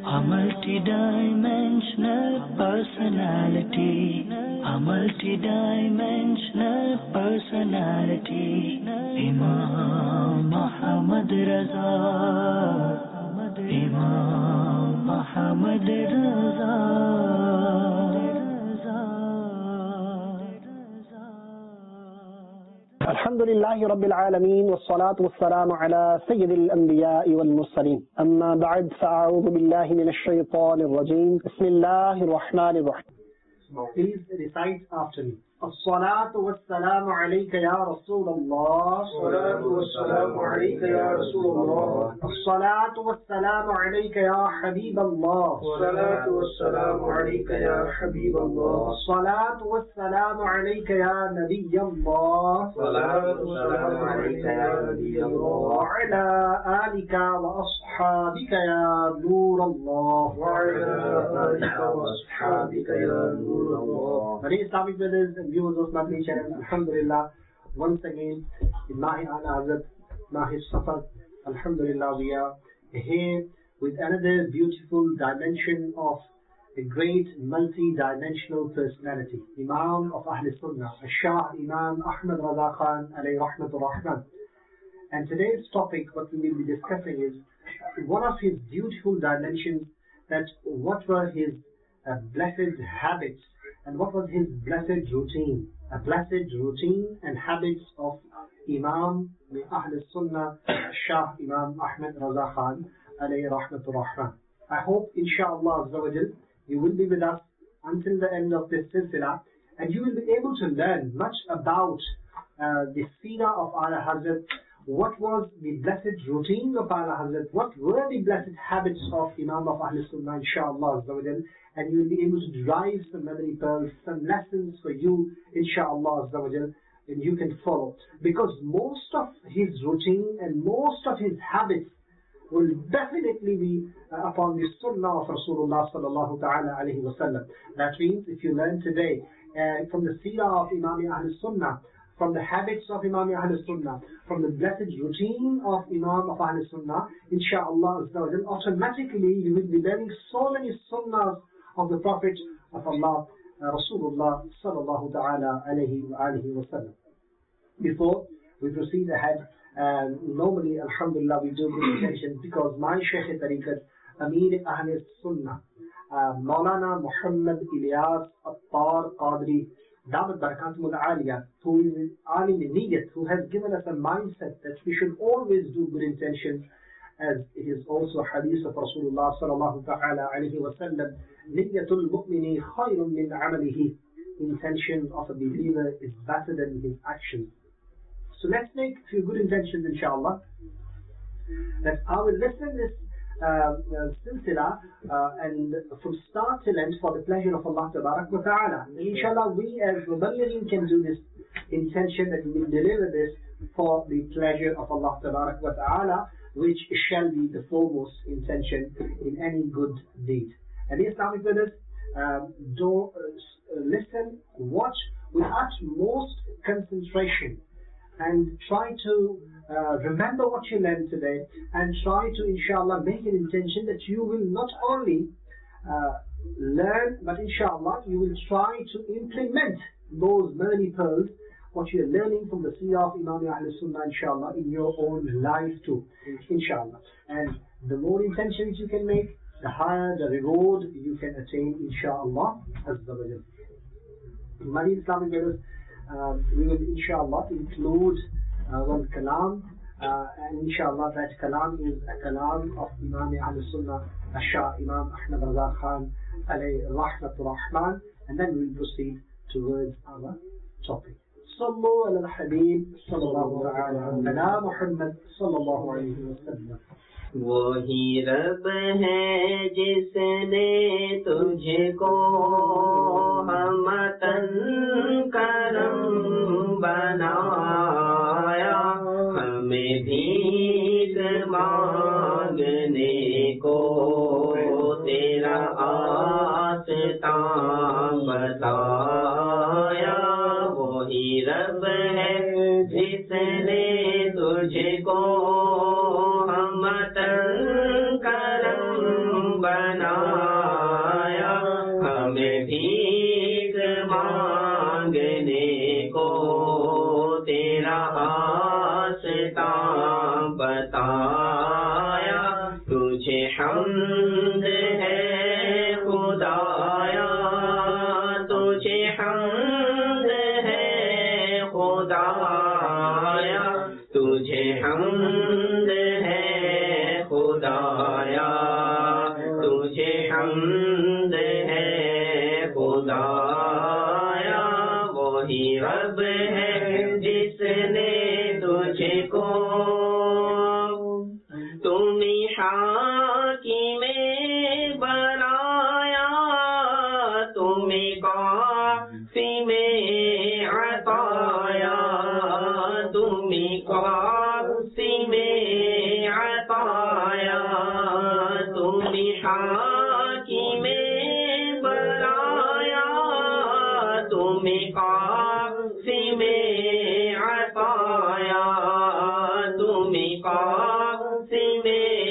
A multi-dimensional personality, a multi-dimensional personality. Imam Muhammad Raza, Imam Muhammad Raza. الحمد لله رب العالمين والصلاة والسلام على سيد الأنبياء والمرسلين أما بعد فأعوذ بالله من الشيطان الرجيم بسم الله الرحمن الرحيم. Please recite after me. الصلاة والسلام عليك يا رسول الله. الصلاة والسلام عليك يا رسول الله. الصلاة والسلام عليك يا حبيب الله. الصلاة والسلام عليك يا حبيب الله. الصلاة والسلام عليك يا نبي الله. الصلاة والسلام عليك يا نبي الله. وعلى آلك وأصحابك يا نور الله. وعلى آلك وأصحابك يا نور الله. Many Islamic brothers and viewers of Madani channel, Alhamdulillah, once again in Mahi Ala Hazrat, Mahi Safar, Alhamdulillah, we are here with another beautiful dimension of a great multi-dimensional personality, Imam of Ahl Sunnah, Shah Imam Ahmad Raza Khan alayhi rahmatur rahman. And today's topic, what we will be discussing is one of his beautiful dimensions, that what were his blessed habits and what was his blessed routine, a blessed routine and habits of Imam Ahl Sunnah, Shah Imam Ahmad Raza Khan alayhi rahmatur rahman. I hope inshallah azza wa jal you will be with us until the end of this silsila, and you will be able to learn much about the seerah of Ala Hazrat. What was the blessed routine of Ala Hazrat? What were the blessed habits of Imam of Ahl Sunnah, inshallah azza wa jal, and you will be able to derive some memory pearls, some lessons for you, inshallah azza wa jal, and you can follow. Because most of his routine and most of his habits will definitely be upon the sunnah of Rasulullah sallallahu ta'ala alayhi wa sallam. That means if you learn today from the seerah of Imam Ahl Sunnah, from the habits of Imam Ahl Sunnah, from the blessed routine of Imam of Ahl Sunnah, inshallah, automatically you will be learning so many sunnahs of the Prophet of Allah, Rasulullah sallallahu ta'ala alayhi wa sallam. Before we proceed ahead, normally, alhamdulillah, we do good intentions because my Shaykh Tariqat, Amir Ahl Sunnah, Maulana Muhammad Ilyas Attar Qadri, Damat Barakatumul Aliyah, who is Alim Niyat, who has given us a mindset that we should always do good intentions, as it is also a hadith of Rasulullah sallallahu ta'ala alayhi wa sallam, Niyatul mu'mini khayrun min amalihi. Intention of a believer is better than his actions. So let's make a few good intentions, inshallah, that I will listen this silsila and from start till end for the pleasure of Allah Tabarak wa Ta'ala. Inshallah, we as Muballighin can do this intention, that we will deliver this for the pleasure of Allah Tabarak wa Ta'ala, which shall be the foremost intention in any good deed. And the Islamic brothers, do listen, watch with utmost concentration, and try to remember what you learned today, and try to inshallah make an intention that you will not only learn, but inshallah you will try to implement those many pearls, what you are learning from the seerah of Imam Ahl Sunnah, inshallah, in your own life too, inshallah. And the more intentions you can make, the higher the reward you can attain, inshallah azza wa jal. Many Islamic brothers, we will inshallah include one kalam, and inshallah that kalam is a kalam of Imam Ahl Sunnah, Shah Imam Ahmad Raza Khan alayhi rahmatur rahman, and then we will proceed towards our topic. Sallu ala al-Habib sallallahu ala Muhammad sallallahu alayhi wa sallam. वही रब है जिसने तुझको हमतन करम बनाया, हमें भीख मांगने को तेरा आस्था बताया। वही रब है जिसने तुझको हमतन करम بنایا ہمیں بھیک مانگنے کو تیرا آستاں بتایا تجھے حمد ہے خدایا تجھے حمد ہے خدایا تجھے حمد ہے خدایا تجھے حمد ہے خدایا وہی رب ہے جس نے تجھ کو تمہیں حاکم بنایا تمہیں قاسم عطایا تمہیں قاسم عطایا تمہیں حاکم بنایا تمہیں قاسم عطایا تمہیں قاسم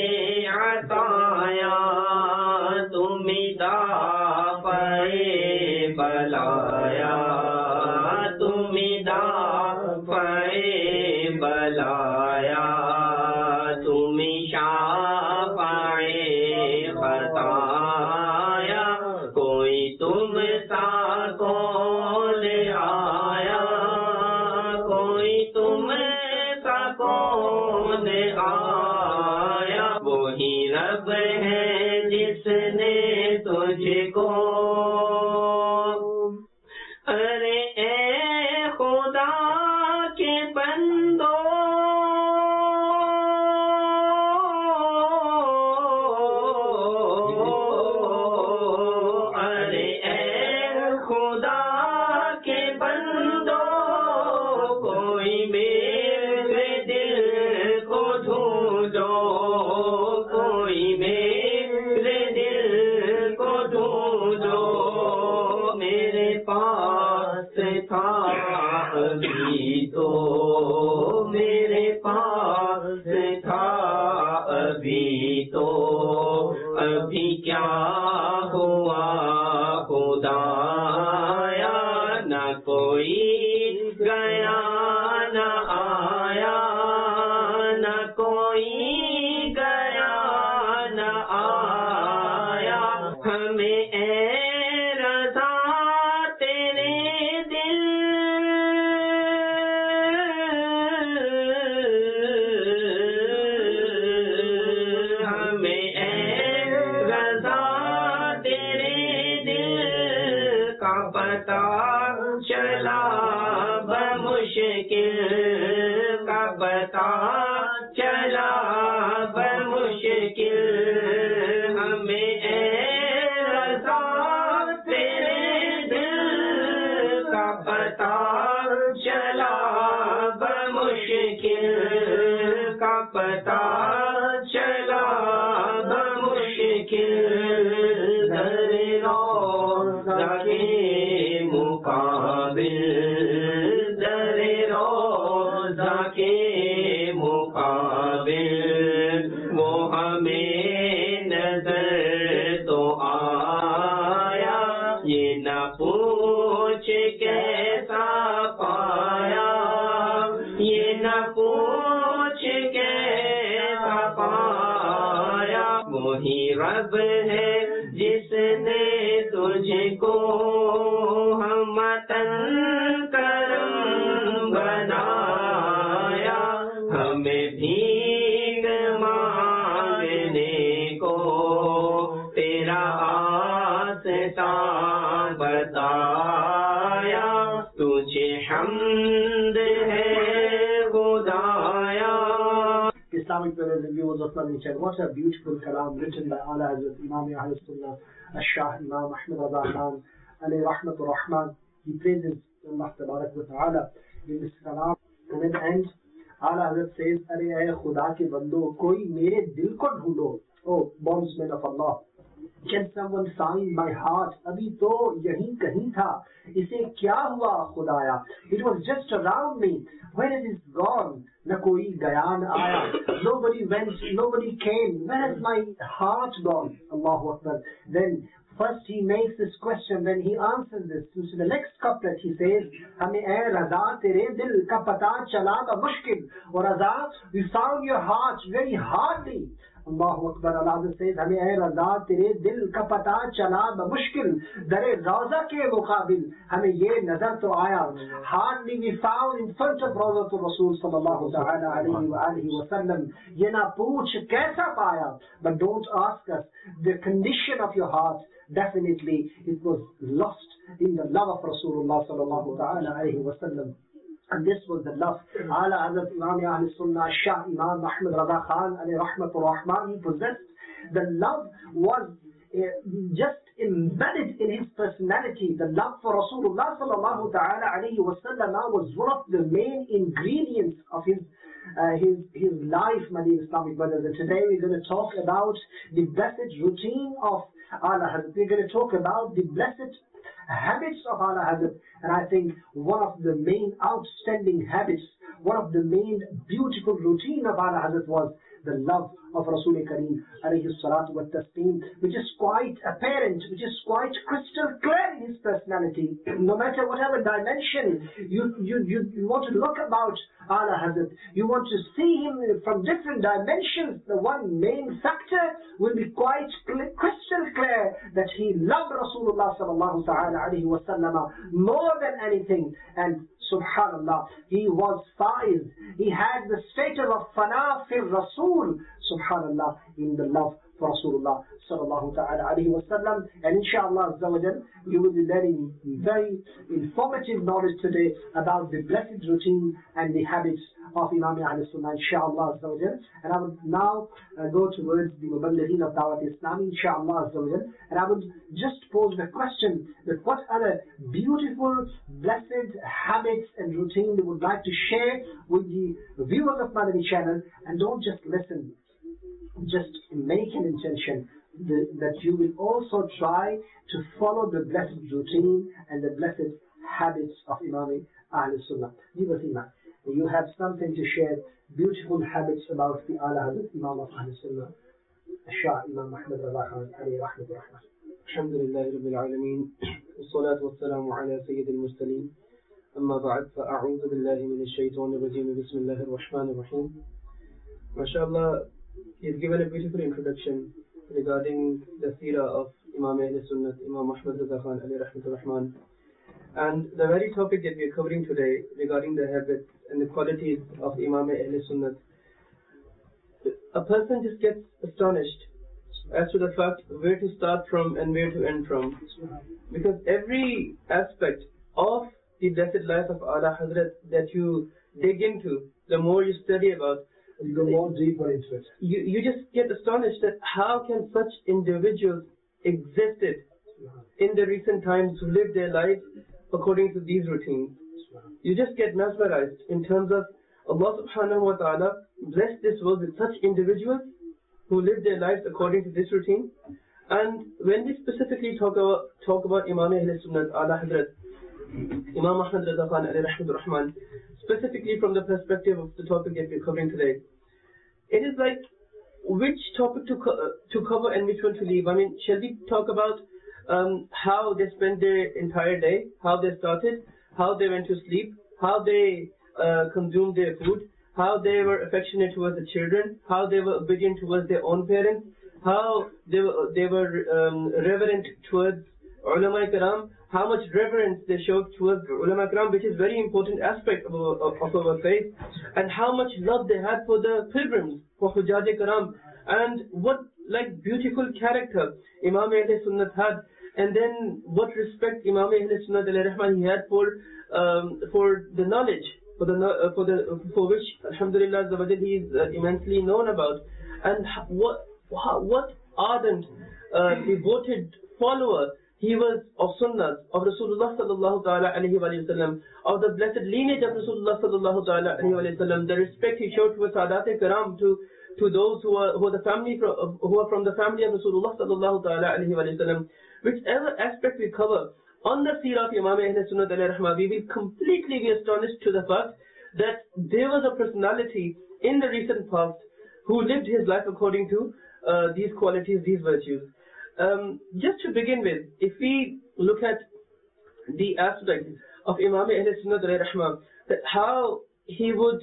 عطایا تمہیں دافع بلایا تمہیں دافع بلایا تمہیں شافع خطایا کوئی تم سا کون آیا کوئی تم سا کون آیا وہی رب ہے جس نے تجھ کو ارے اے خدا کے بندو ارے اے خدا کے بندو کوئی میرے دل کو ڈھونڈو کوئی میرے دل کو ڈھونڈو میرے پاس تھا ابھی تو میرے پاس تھا ابھی تو ابھی کیا ہوا خدایا نہ کوئی گیا نہ آیا نہ کوئی گیا نہ آیا ہمیں اے رضا تیرے دل ہمیں اے رضا تیرے دل کا پتہ چلا بمشکل کا پتہ چلا بمشکل ہمیں اے رضا تیرے دل کا پتہ چلا بمشکل کا پتہ چلا بمشکل در روضہ کے مقابل در روضہ کے مقابل وہ ہمیں نظر تو آیا یہ نہ پوچھ کیسا پایا یہ نہ پوچھ کیسا پایا وہی رب ہے جس نے تجھ کو ہمتن کرم بنایا ہمیں بھیک مانگنے کو تیرا آستاں بتایا تجھے حمد ہے خدایا. Islamic brothers and viewers of Loving Channel, what a beautiful kalam written by Ala Hazrat Imam Ahl Sunnah Al-Shah Imam Ahmad Raza Khan alayhi rahmatur rahman. He praises Allah Tabarak wa Ta'ala in this kalam, and at the end Ala Hazrat says, Are ay Khuda ke bando, koi mere dil ko dhoolo. Oh, bondsmen of Allah, Can someone find my heart? Abhi to yahi kahin tha. Ise kya hua khudaya? It was just around me. Where is it gone? Na koi gaya na aaya. Nobody went, nobody came. Where has my heart gone? Allahu Akbar. Then first he makes this question, then he answers this. So the next couplet he says, Hame ay raza tere dil ka pata chala ba mushkil. Or raza, we found your heart very hardly. Allahu Akbar. Allah says, Hame ay raza tere dil ka pata chala ba mushkil. Dare Rawza ke muqabil. Hame ye nazar to aaya. Hardly we found in front of Rawza to Rasul sallallahu ta'ala alayhi wa alihi wa sallam. Ye na pooch kaisa paaya. But don't ask us the condition of your heart. Definitely it was lost in the love of Rasulullah sallallahu ta'ala alayhi wa sallam. And this was the love. Ala Hazrat Imam Ahl Sunnah Shah Imam Ahmad Raza Khan alayhi rahmatur rahman, he possessed. The love was just embedded in his personality. The love for Rasulullah sallallahu ta'ala alayhi wa sallam was one of the main ingredients of his life, my dear Islamic brothers. And today we're going to talk about the blessed routine of Ala Hazrat. We're going to talk about the blessed habits of Ala Hazrat. And I think one of the main outstanding habits, one of the main beautiful routine of Ala Hazrat was the love of Rasul Kareem alayhi salatu wa taslim, which is quite apparent, which is quite crystal clear in his personality. No matter whatever dimension you want to look about Ala Hazrat, you want to see him from different dimensions, the one main factor will be quite crystal clear that he loved Rasulullah sallallahu ta'ala alayhi wa sallam more than anything. And subhanallah, he was faiz. He had the status of fana fir Rasul, subhanallah, in the love for Rasulullah sallallahu ta'ala alayhi wa sallam. And inshallah azza wa jal, you will be learning very informative knowledge today about the blessed routine and the habits of Imam Ahl Sunnah, inshallah azza wa jal. And I would now go towards the Muballighin of Dawat Islami, inshallah azza wa jal. And I would just pose the question that what other beautiful, blessed habits and routine they would like to share with the viewers of Madani channel. And don't just listen, just make an intention that you will also try to follow the blessed routine and the blessed habits of Imam Ahl Sunnah. You have something to share, beautiful habits about the Ala Hazrat Imam of Ahl Sunnah, Shah Imam Ahmad Raza Khan alayhi rahmatur rahman. Alhamdulillahi Rabbil Alameen, wassalatu wassalamu ala Sayyidil Mursaleen, amma ba'd, fa'a'udhu billahi minash shaitanir rajeem, bismillahir rahmanir rahim. MashaAllah, he's given a beautiful introduction regarding the seerah of Imam Ahl Sunnah, Imam Ahmad Raza Khan alayhi rahmatur rahman. And the very topic that we are covering today regarding the habits and the qualities of Imam Ahl Sunnah, a person just gets astonished as to the fact where to start from and where to end from. Because every aspect of the blessed life of Ala Hazrat that you dig into, the more you study about, you go more deeper into it. You just get astonished that how can such individuals existed in the recent times who lived their lives according to these routines. You just get mesmerized in terms of Allah subhanahu wa ta'ala blessed this world with such individuals who live their lives according to this routine. And when we specifically talk about Imam Ahl Sunnah, Ala Hazrat Imam Ahmad Raza Khan alayhi rahmatur rahman, specifically from the perspective of the topic that we're covering today, it is like which topic to cover and which one to leave. I mean, shall we talk about how they spent their entire day, how they started, how they went to sleep, how they consumed their food, how they were affectionate towards the children, how they were obedient towards their own parents, how they were reverent towards ulama karam, how much reverence they showed towards ulama karam, which is a very important aspect of our faith, and how much love they had for the pilgrims, for Hujjaj karam, and what like beautiful character Imam Ahl Sunnah had, and then what respect Imam Ahl Sunnah he had for the knowledge, for which alhamdulillah he is immensely known about, and what ardent devoted follower he was of Sunnah, of Rasulullah sallallahu ta'ala alayhi wa sallam, of the blessed lineage of Rasulullah sallallahu ta'ala alayhi wa sallam, the respect he showed towards Sadat Karam, to to those who are from the family of Rasulullah sallallahu ta'ala alayhi wa sallam. Whichever aspect we cover on the seerah of Imam Ahl Sunnah alayhi rahmah, we will completely be astonished to the fact that there was a personality in the recent past who lived his life according to these qualities, these virtues. Just to begin with, if we look at the aspect of Imam Ahl Sunnah alayhi rahmah, that how he would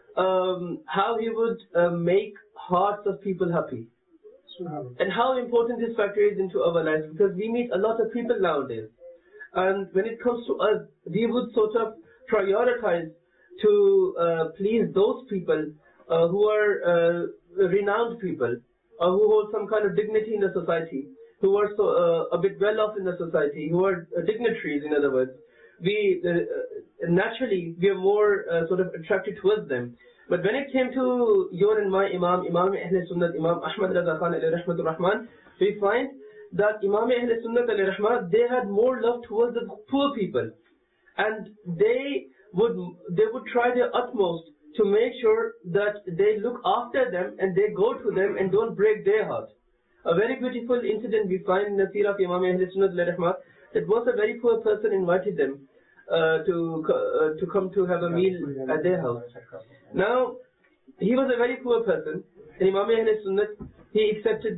make hearts of people happy, and how important this factor is into our lives, because we meet a lot of people nowadays, and when it comes to us, we would sort of prioritize to please those people who are renowned people, who hold some kind of dignity in the society, who are a bit well off in the society, who are dignitaries, in other words. We naturally we are more sort of attracted towards them. But when it came to your and my Imam Ahl Sunnah, Imam Ahmad Raza Khan alayhi rahmatur rahman, we find that Imam Ahl Sunnah alayhi rahmah, they had more love towards the poor people, and they would try their utmost to make sure that they look after them and they go to them and don't break their heart. A very beautiful incident we find in the seerah of Imam Ahl Sunnah alayhi rahmah, that once a very poor person invited them to come to have a meal at their house. Now, he was a very poor person, and Imam Ahl Sunnah, he accepted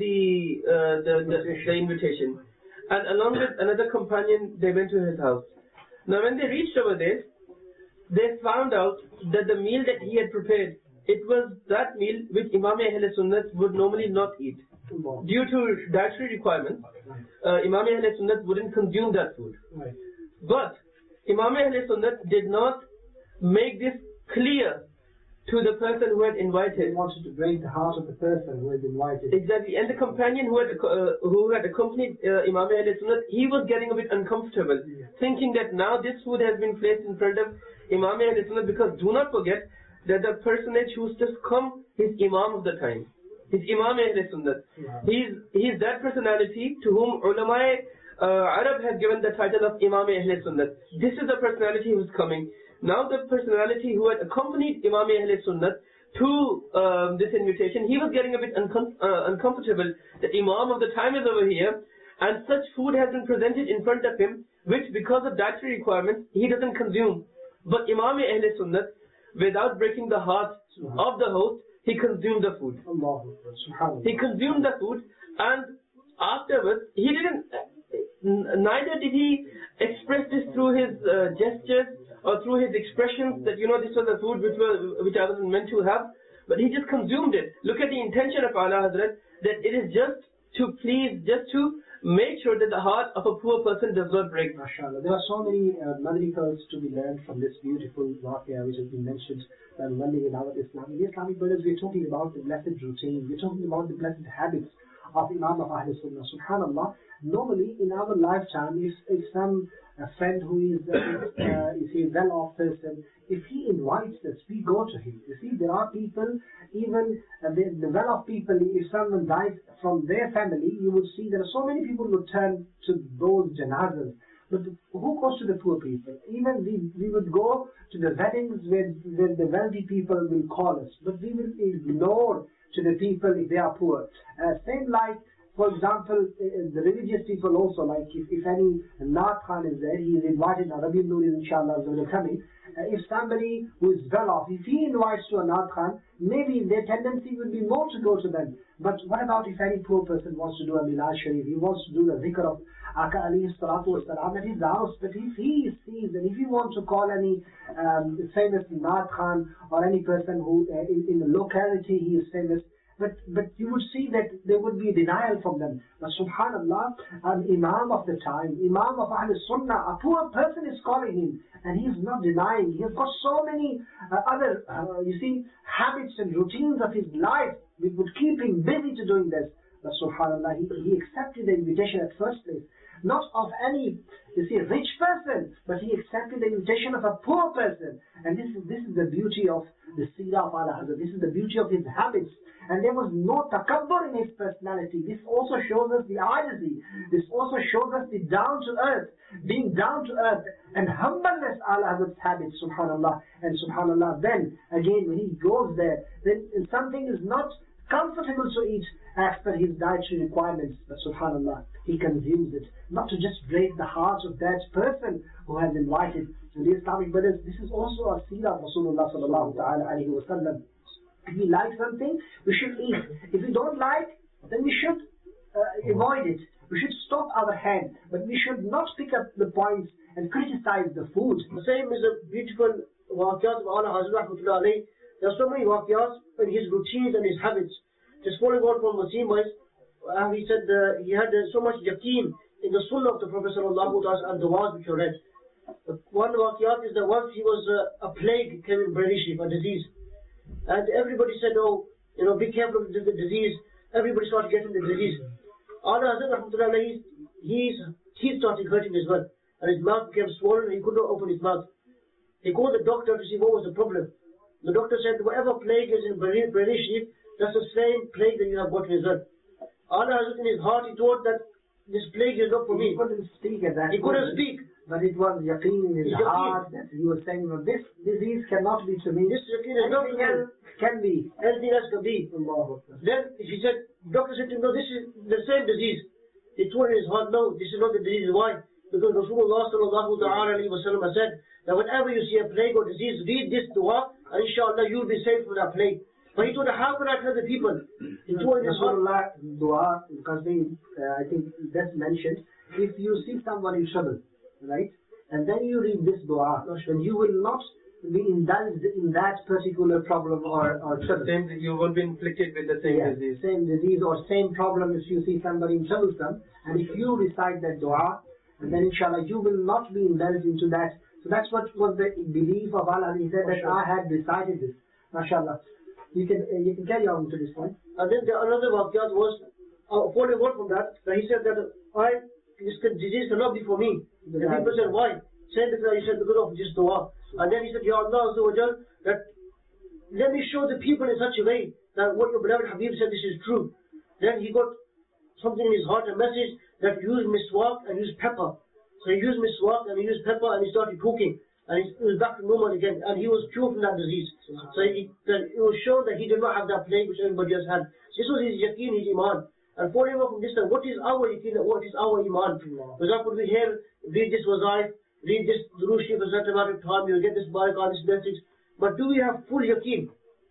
the invitation, and along with another companion, they went to his house. Now, when they reached over there, they found out that the meal that he had prepared, it was that meal which Imam Ahl Sunnah would normally not eat. Due to dietary requirements, Imam Ahl Sunnah wouldn't consume that food. But Imam Ahl Sunnah did not make this clear to the person who had invited. He wanted to break the heart of the person who had invited. Exactly, and the companion who had accompanied Imam Ahl Sunnah, he was getting a bit uncomfortable, thinking that now this food has been placed in front of Imam Ahl Sunnah, because do not forget that the personage who's just come is Imam of the time. He's Imam Ahl Sunnah. He's that personality to whom ulama Arab has given the title of Imam Ahl Sunnah. This is the personality who's coming. Now the personality who had accompanied Imam Ahl Sunnah to this invitation, he was getting a bit uncomfortable that Imam of the time is over here, and such food has been presented in front of him, which because of dietary requirements, he doesn't consume. But Imam Ahl Sunnah, without breaking the heart of the host, he consumed the food. He consumed the food, and afterwards, neither did he express this through his gestures or through his expressions that, this was a food which I wasn't meant to have, but he just consumed it. Look at the intention of Ala Hazrat, that it is just to please, just to make sure that the heart of a poor person does not break. MashaAllah. There are so many madrikals to be learned from this beautiful waqia which has been mentioned in our Islam. In the Islamic brothers, we're talking about the blessed routine, we're talking about the blessed habits of Imam of Ahl Sunnah. SubhanAllah, normally in our lifetime, if some friend who is a well-off person, if he invites us, we go to him. You see, there are people, even the well-off people, if someone dies from their family, you would see there are so many people who turn to those janazas. But who goes to the poor people? Even we would go to the weddings where the wealthy people will call us, but we will ignore to the people if they are poor. Same like, for example, the religious people also, like if any Naat Khan is there, he is invited, now Rabi Noor is inshallah coming. If somebody who is well off, if he invites to a Naat Khan, maybe their tendency would be more to go to them. But what about if any poor person wants to do a Milad Sharif, he wants to do the zikr of Aka alayhi salatu wasalam at his house, but if he sees and if he wants to call any famous Naat Khan or any person who in the locality he is famous, but you would see that there would be denial from them. But subhanallah, an Imam of the time, Imam of Ahl Sunnah, a poor person is calling him, and he is not denying. He has got so many other, habits and routines of his life which would keep him busy to doing this. But subhanallah, he accepted the invitation at first place. Not of any, rich person, but he accepted the invitation of a poor person. And this is the beauty of the Seerah of Ala Hazrat. This is the beauty of his habits. And there was no takabbur in his personality. This also shows us the honesty. This also shows us the down to earth, being down to earth and humbleness, Ala Hazrat's habits, subhanallah. And subhanallah, then again when he goes there, then something is not comfortable to eat as per his dietary requirements, but subhanallah, he consumes it, not to just break the heart of that person who has invited. And the Islamic brothers, this is also a seerah of Rasulullah sallallahu ta'ala alayhi wa sallam. If we like something, we should eat. If we don't like, then we should avoid it. We should stop our hand, but we should not pick up the points and criticize the food. The same is a beautiful waqiyat of Allah Hazrat Rahmatullah alayhi. There are so many waqiyats in his routines and his habits. Just following on from Wasim was, he said he had so much yaqeen in the sunnah of the Prophet sallallahu alaihi wasallam and the du'as which are read. One waqiyat is that once he was a plague came in British, a disease. And everybody said, oh, be careful of the disease. Everybody started getting the disease. Allah Hazrat Rahmatullah alayhi, his teeth started hurting as well. And his mouth became swollen and he could not open his mouth. He called the doctor to see what was the problem. The doctor said, whatever plague is in British, that's the same plague that you have got in as well. Allah Hazrat in his heart, he thought that this plague is not for me. He couldn't speak at that He couldn't speak. But it was yaqeen in his heart that he was saying, no, this disease cannot be to me. This yaqeen is not to me. Can be. Anything else can be. Then he said, doctor said to him, no, this is the same disease. He told in his heart, no, this is not the disease. Why? Because Rasulullah sallallahu alaihi wasallam said that whenever you see a plague or disease, read this dua, and inshallah you'll be saved from that plague. But he told her, how can I tell the people? He told in his heart. Rasulullah dua, because I think that's mentioned, if you see someone in trouble, right, and then you read this dua, then you will not be indulged in that particular problem or trouble. You won't be inflicted with the same disease. Same disease or same problem if you see somebody in troublesome, and if you recite that dua, and then inshallah you will not be indulged into that. So that's what was the belief of Allah. He said that I had recited this. MashaAllah. You can carry on to this point. And then another waqiyat was, following on from that, he said that this disease cannot be for me. The people said, why? Said because he said because of this dua. And then he said, Ya Allah Azza wa Jal, that let me show the people in such a way that what your beloved Habib said, this is true. Then he got something in his heart, a message that use miswak and use pepper. So he used miswak and he used pepper and he started cooking. And he was back to normal again. And he was cured from that disease. So it was shown that he did not have that plague which everybody else had. This was his yaqeen, his iman. And following up from this time, what is our yaqeen, what is our iman? For example, we hear, read this wazaif, read this durood sharif a certain amount of time, you'll get this barakah, this message. But do we have full yaqeen?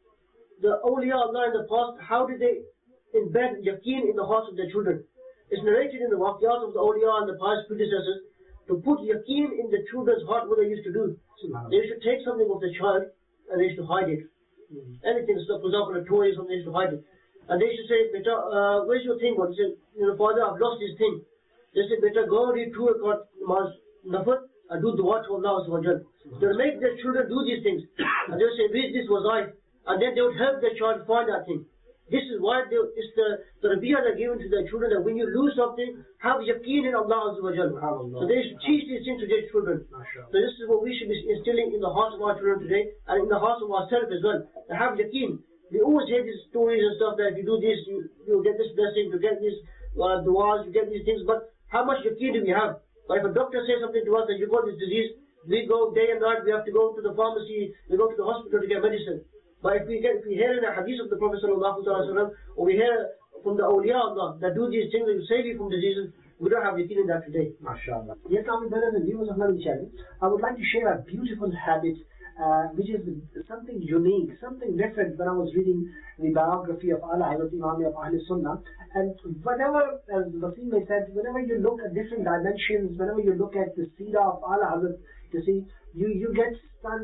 The awliya Allah in the past, how did they embed yaqeen in the hearts of their children? It's narrated in the waqiyat of the awliya and the past predecessors to put yaqeen in the children's heart, what they used to do. They used to take something of the child and they used to hide it. Anything, so for example, a toy or something, they used to hide it. And they used to say, Beta, where's your thing? He said, Father, I've lost this thing. They said, Beta, go read 2 rakat namaz nafar and do dua to Allah Azza wa Jal. They'll make their children do these things. And they'll say, read this wazaif. And then they would help their child find that thing. This is why it's the rabiyah they're given to their children, that when you lose something, have yaqeen in Allah Azza wa Jal. So they should teach these things to their children. So this is what we should be instilling in the hearts of our children today, and in the hearts of ourselves as well. To have yaqeen. We always hear these stories and stuff that if you do this, you'll get this blessing, you get these du'as, you get these things, but how much yaqeen do we have? But if a doctor says something to us that you've got this disease, we go day and night, we have to go to the pharmacy, we go to the hospital to get medicine. But if we hear in the hadith of the Prophet sallallahu alaihi wasallam, or we hear from the awliya Allah that do these things that save you from diseases, we don't have yaqeen in that today. MashaAllah. Yes, our brothers and viewers of Nabi Channel, I would like to share a beautiful habit which is something unique, something different. When I was reading the biography of Ala Hazrat Imam of Ahl Sunnah, and whenever, as Wasim said, whenever you look at different dimensions, whenever you look at the seerah of Ala Hazrat, you see, you get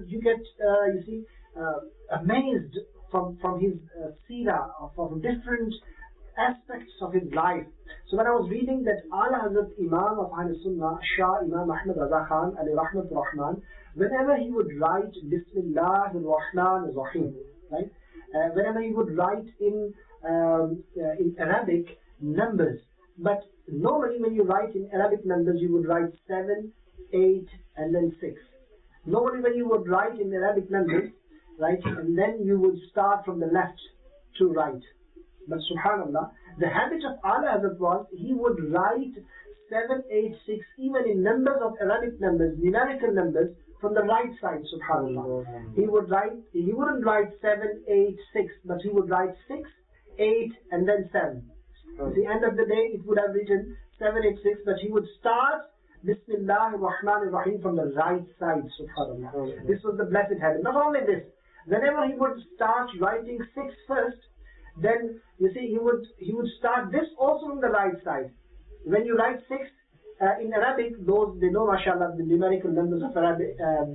amazed from his seerah, from different aspects of his life. So when I was reading that Ala Hazrat Imam of Ahl Sunnah, Shah Imam Ahmad Raza Khan, Ali Rahmat Rahman, whenever he would write Bismillah ar-Rahman ar-Rahim, right? Whenever he would write in Arabic numbers, but normally when you write in Arabic numbers, you would write 7, 8, and then 6. Normally when you would write in Arabic numbers, right, and then you would start from the left to right. But subhanallah, the habit of Ala Hazrat was, he would write 7, 8, 6, even in numbers of Arabic numbers, numerical numbers, from the right side, subhanallah. He wouldn't write 7, 8, 6, but he would write 6, 8, and then 7. At the end of the day, it would have written 7, 8, 6, but he would start Bismillah ar-Rahman ar-Rahim from the right side, subhanAllah. This was the blessed habit. Not only this, whenever he would start writing 6 first, then you see he would start this also from the right side. When you write 6 in Arabic, those they know, mashallah, the numerical numbers of Arabic,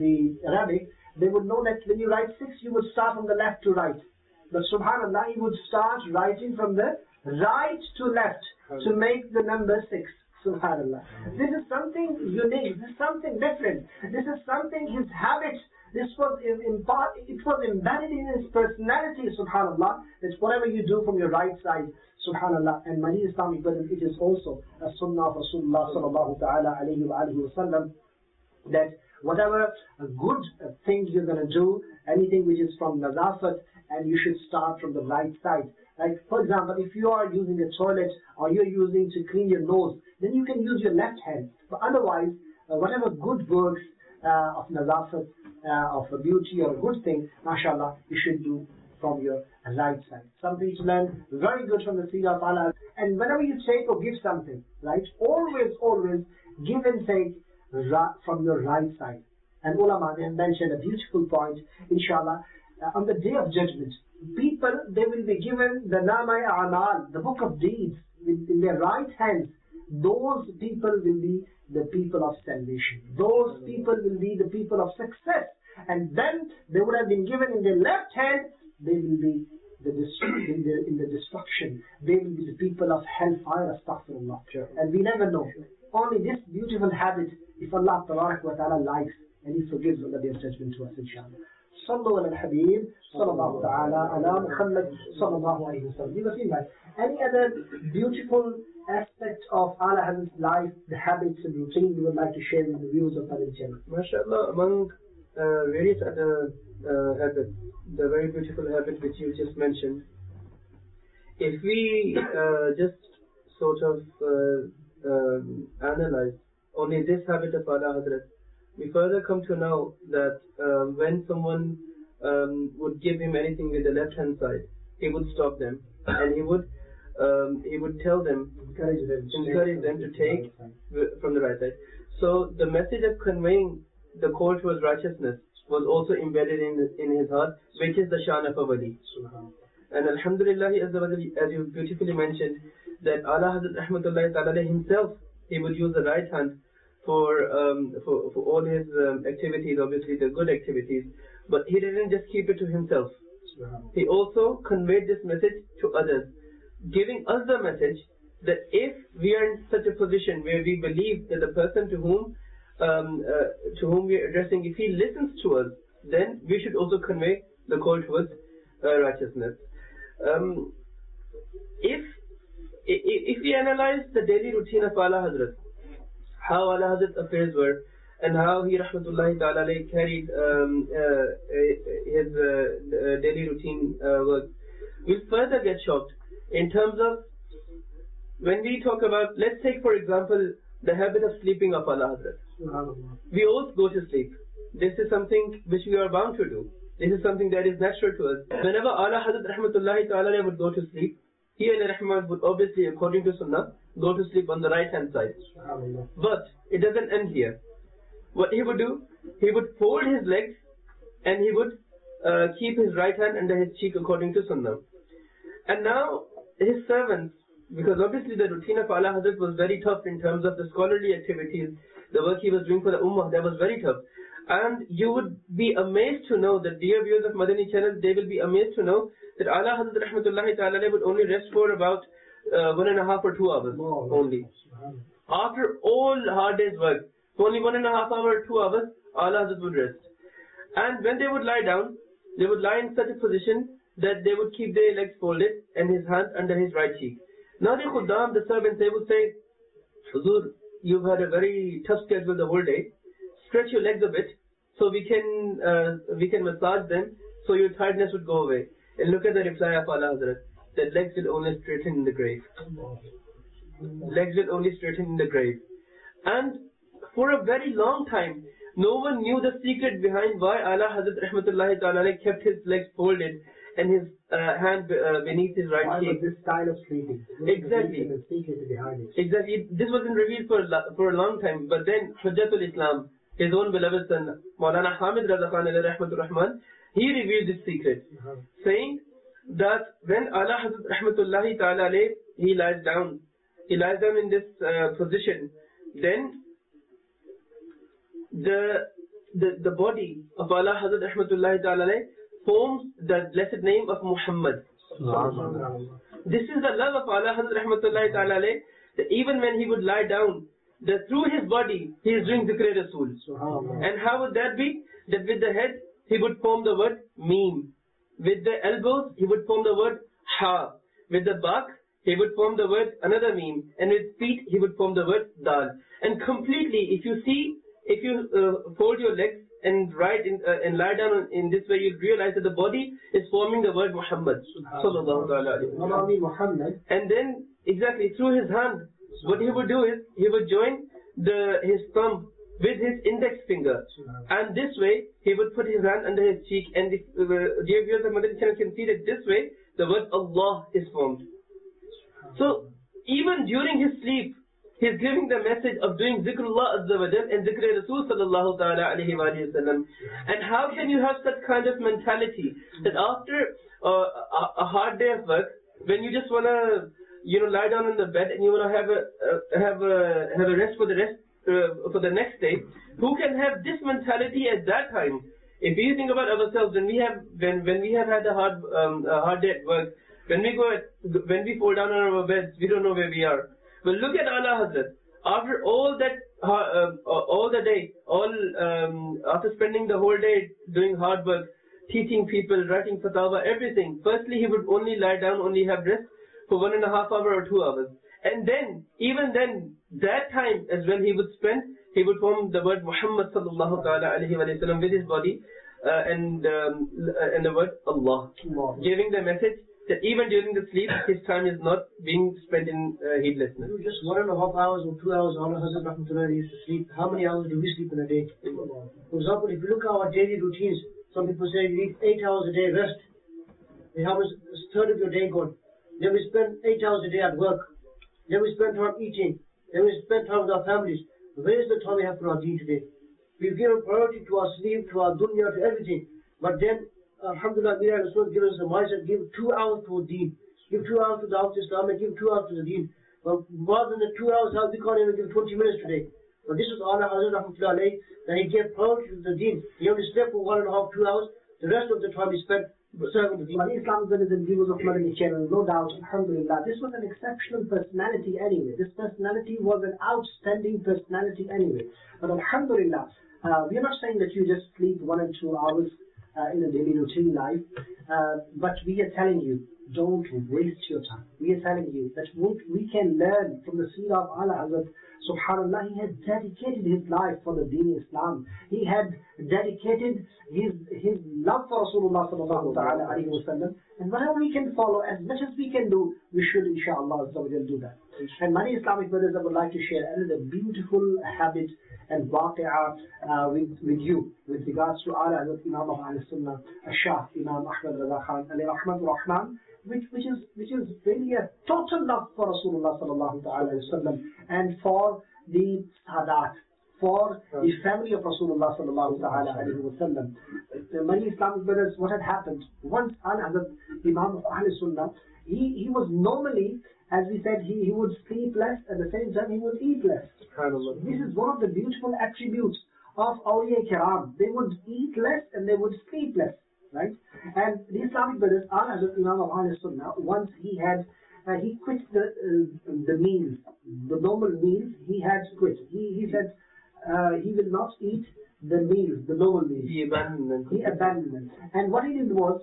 they would know that when you write 6, you would start from the left to right. But subhanAllah, he would start writing from the right to left to make the number 6. Subhanallah. This is something unique. This is something different. This is something, his habit. This was in part, it was embedded in his personality, subhanallah. It's whatever you do from your right side, subhanallah. And my Islamic brothers, it is also a sunnah of Rasulullah sallallahu ta'ala alayhi wa alihi wa sallam, that whatever good thing you're going to do, anything which is from nazafat, and you should start from the right side. Like, for example, if you are using a toilet or you're using to clean your nose, then you can use your left hand. But otherwise, whatever good works of nazafat, of a beauty or a good thing, mashallah, you should do from your right side. Something to learn very good from the Seerah of Allah. And whenever you take or give something, right, always give and take from your right side. And ulama, they mentioned a beautiful point, inshallah, on the day of judgment, people, they will be given the Namai A'mal, the book of deeds, in their right hands. Those people will be the people of salvation. Those people will be the people of success. And then they would have been given in their left hand, they will be in the destruction. They will be the people of hellfire, astaghfirullah. And we never know. Only this beautiful habit, if Allah Tabarak wa Ta'ala likes, and He forgives on the day of judgment to us, inshallah. Sallu ala al-Habib, sallallahu ta'ala ala Muhammad, sallallahu alayhi wa sallam. Any other beautiful aspect of Ala Hazrat's life, the habits and routine you would like to share with the viewers of Fadil Channel? MashaAllah, among various other habits, the very beautiful habit which you just mentioned, if we just sort of analyze only this habit of Ala Hazrat, we further come to know that when someone would give him anything with the left hand side, he would stop them and he would tell them, encourage them to take from the right side. So the message of conveying the call towards righteousness was also embedded in his heart, which is the shan of a wali. And alhamdulillah, as you beautifully mentioned, that Ala Hazrat Rahmatullahi Ta'ala himself, he would use the right hand for all his activities, obviously the good activities, but he didn't just keep it to himself. He also conveyed this message to others, giving us the message that if we are in such a position where we believe that the person to whom we are addressing, if he listens to us, then we should also convey the call towards righteousness. If we analyze the daily routine of Ala Hazrat, how Ala Hazrat's affairs were, and how he rahmatullahi ta'ala carried his daily routine work, we'll further get shocked in terms of when we talk about, let's take for example the habit of sleeping of Ala Hazrat. We all go to sleep. This is something which we are bound to do. This is something that is natural to us. Whenever Ala Hazrat rahmatullahi ta'ala would go to sleep, he and Rahman would obviously, according to Sunnah, go to sleep on the right hand side. But it doesn't end here. What he would do, he would fold his legs and he would keep his right hand under his cheek according to Sunnah. And now his servants, because obviously the routine of Ala Hazrat was very tough in terms of the scholarly activities, the work he was doing for the Ummah, that was very tough. And you would be amazed to know that, dear viewers of Madani channel, they will be amazed to know that Ala Hazrat Rahmatullahi Ta'ala would only rest for about 1.5 or 2 hours only. After all hard day's work, only 1.5 hours or 2 hours, Ala Hazrat would rest. And when they would lie down, they would lie in such a position that they would keep their legs folded and his hand under his right cheek. Now the Khuddam, the servants, they would say, Huzur, you've had a very tough schedule the whole day. Stretch your legs a bit so we can massage them so your tiredness would go away. And look at the reply of Ala Hazrat, that legs will only straighten in the grave. Legs will only straighten in the grave. And for a very long time, no one knew the secret behind why Ala Hazrat Rahmatullahi Ta'ala kept his legs folded and his hand beneath his right Why was cheek. this style of sleeping? Exactly. The secret behind it. Exactly. This wasn't revealed for a long time, but then Hujjatul Islam, his own beloved son, Maulana Hamid Raza Khan alayhi rahmatur rahman, he revealed this secret, saying that when Ala Hazrat Rahmatullahi Ta'ala alayhi, he lies down in this position, then the body of Ala Hazrat Rahmatullahi Ta'ala alayhi forms the blessed name of Muhammad. This is the love of Ala Hazrat Rahmatullahi Ta'ala alayhi, that even when he would lie down, that through his body he is doing Zikr Rasul. And how would that be? That with the head he would form the word Meen. With the elbows he would form the word Ha. With the back he would form the word another Meen. And with feet he would form the word Dal. And completely, if you fold your legs and and lie down in this way, you'll realize that the body is forming the word Muhammad. Sallallahu alaihi wasallam. And then, exactly, through his hand, what he would do is, he would join his thumb with his index finger. And this way, he would put his hand under his cheek. And if dear viewers of Madani channel can see that this way, the word Allah is formed. So, even during his sleep, he is giving the message of doing Zikrullah Azza wa Jal and Zikr Rasul Sallallahu Ta'ala Alaihi Wasallam. And how can you have such kind of mentality that after a hard day of work, when you just want to lie down on the bed and you want to have a rest for the next day, who can have this mentality at that time? If you think about ourselves, when we have had a hard day at work, when we fall down on our beds, we don't know where we are. But look at Ala Hazrat. After all that, after spending the whole day doing hard work, teaching people, writing fatwa, everything. Firstly, he would only lie down, only have rest for 1.5 hours or 2 hours. And then, even then, that time as well he would form the word Muhammad sallallahu ta'ala alayhi wa sallam with his body, and the word Allah. Giving the message that even during the sleep, his time is not being spent in heedlessness. Just 1.5 hours or 2 hours, Allah Hazrat Rahmatullah used to sleep. How many hours do we sleep in a day? For example, if you look at our daily routines, some people say you need 8 hours a day rest. How much is a third of your day gone? Then we spend 8 hours a day at work. Then we spend time eating. Then we spend time with our families. Where is the time we have for our deen today? We've given priority to our sleep, to our dunya, to everything. But then, Alhamdulillah, we have given us a mindset, give 2 hours to deen. Give 2 hours to the Dawah Islam and give 2 hours to the deen. But more than the 2 hours, we can't even give 20 minutes today. But this was Ala Hazrat Rahmatullah alayhi, that he gave priority to the deen. He only slept for 1.5, 2 hours. The rest of the time he spent serving the deen. But Islam is in viewers of Madani channel, no doubt, Alhamdulillah. This was an exceptional personality anyway. This personality was an outstanding personality anyway. But Alhamdulillah, we are not saying that you just sleep 1 and 2 hours in a daily routine life, but we are telling you, don't waste your time. We are telling you that we can learn from the seerah of Ala Hazrat. Subhanallah, he had dedicated his life for the deen Islam. He had dedicated his love for Rasulullah sallallahu ta'ala alayhi wa sallam. And whatever we can follow, as much as we can do, we should inshallah do that. And many Islamic brothers, I would like to share another beautiful habit and waqi'ah with you with regards to Ala Hazrat Imam of Ahl Sunnah, Shah Imam Ahmad Raza Khan alayhi rahman, which is really a total love for Rasulullah sallallahu ta'ala alayhi wa sallam and for the Sadat, for the family of Rasulullah sallallahu ta'ala alayhi wa sallam. Many Islamic brothers, what had happened, once Ala Hazrat Imam of Ahl Sunnah, he was normally, as we said, he would sleep less, at the same time he would eat less. This is one of the beautiful attributes of Awliya Kiram. They would eat less and they would sleep less, right? And the Islamic brothers, Ala Hazrat Imam of Ahl Sunnah, once he quit the meals, the normal meals, he had quit. He said he will not eat the meals, the normal meals. He abandoned them. And what he did was,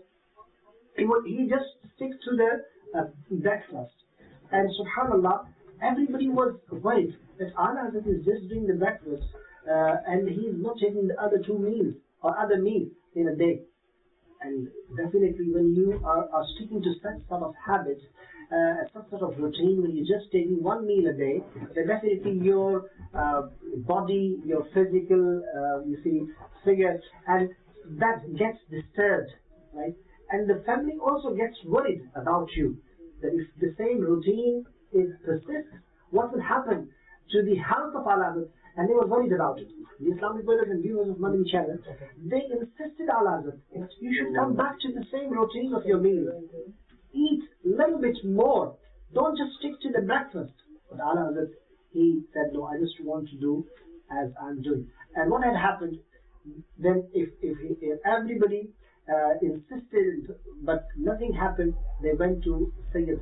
he just stick to the breakfast. And subhanallah, everybody was worried that Ala Hazrat is just doing the breakfast and he is not taking the other 2 meals or other meals in a day. And definitely when you are sticking to such sort of habits, such sort of routine, when you're just taking 1 meal a day, then definitely your body, your physical, figure, and that gets disturbed, right? And the family also gets worried about you. That if the same routine persists, what will happen to the health of Ala Hazrat? And they were worried about it. The Islamic brothers and viewers of Madani channel, they insisted Ala Hazrat, you should come back to the same routine of your meal. Eat a little bit more. Don't just stick to the breakfast. But Ala Hazrat, he said, no, I just want to do as I'm doing. And what had happened, then if everybody insisted, but nothing happened, they went to Sayyid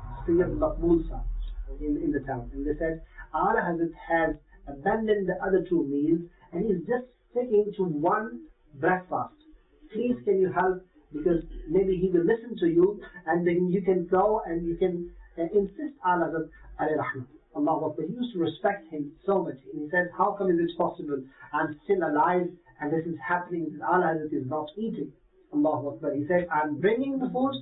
Maqbool Sahib in the town. And they said, Ala Hazrat has abandoned the other two meals and he's just sticking to one breakfast. Please can you help, because maybe he will listen to you and then you can go and you can insist Ala Hazrat alayhi rahmat. Allah Akbar. He used to respect him so much. And he said, how come is it possible? I'm still alive and this is happening. Ala Hazrat is not eating. Allah Akbar. He said, I'm bringing the food,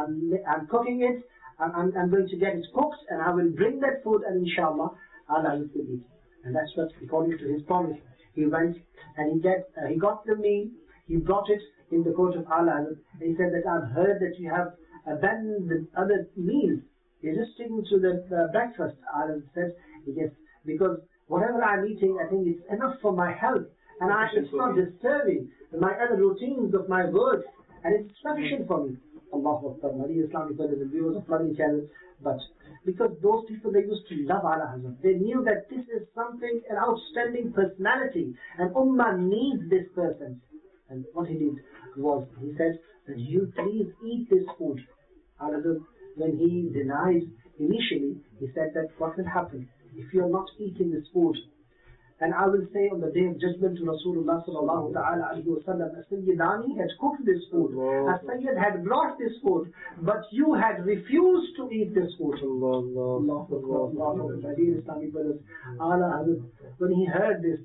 I'm cooking it, I'm going to get it cooked and I will bring that food and inshallah Allah Hazrat will eat. And that's what, according to his promise, he went and he got the meal, he brought it in the court of Ala Hazrat, and he said that I've heard that you have abandoned the other meals. You're just sticking to the breakfast. Ala Hazrat said, yes, because whatever I'm eating, I think it's enough for my health, and it's not disturbing my other routines of my work, and it's sufficient for me. Allahu Akbar. Many Islamic brothers and viewers of Madani channel, but because those people, they used to love Ala Hazrat. They knew that this is something, an outstanding personality, and Ummah needs this person. And what he did was, he said that you please eat this food. Ala Hazrat, when he denied initially, he said that what will happen if you are not eating this food? And I will say on the day of judgment to Rasulullah sallallahu ta'ala alayhi wa sallam, Sayyidani had cooked this food, a Sayyid had brought this food, but you had refused to eat this food. Allah Akbar. Dear Islamic brothers, Ala Hazrat, when he heard this,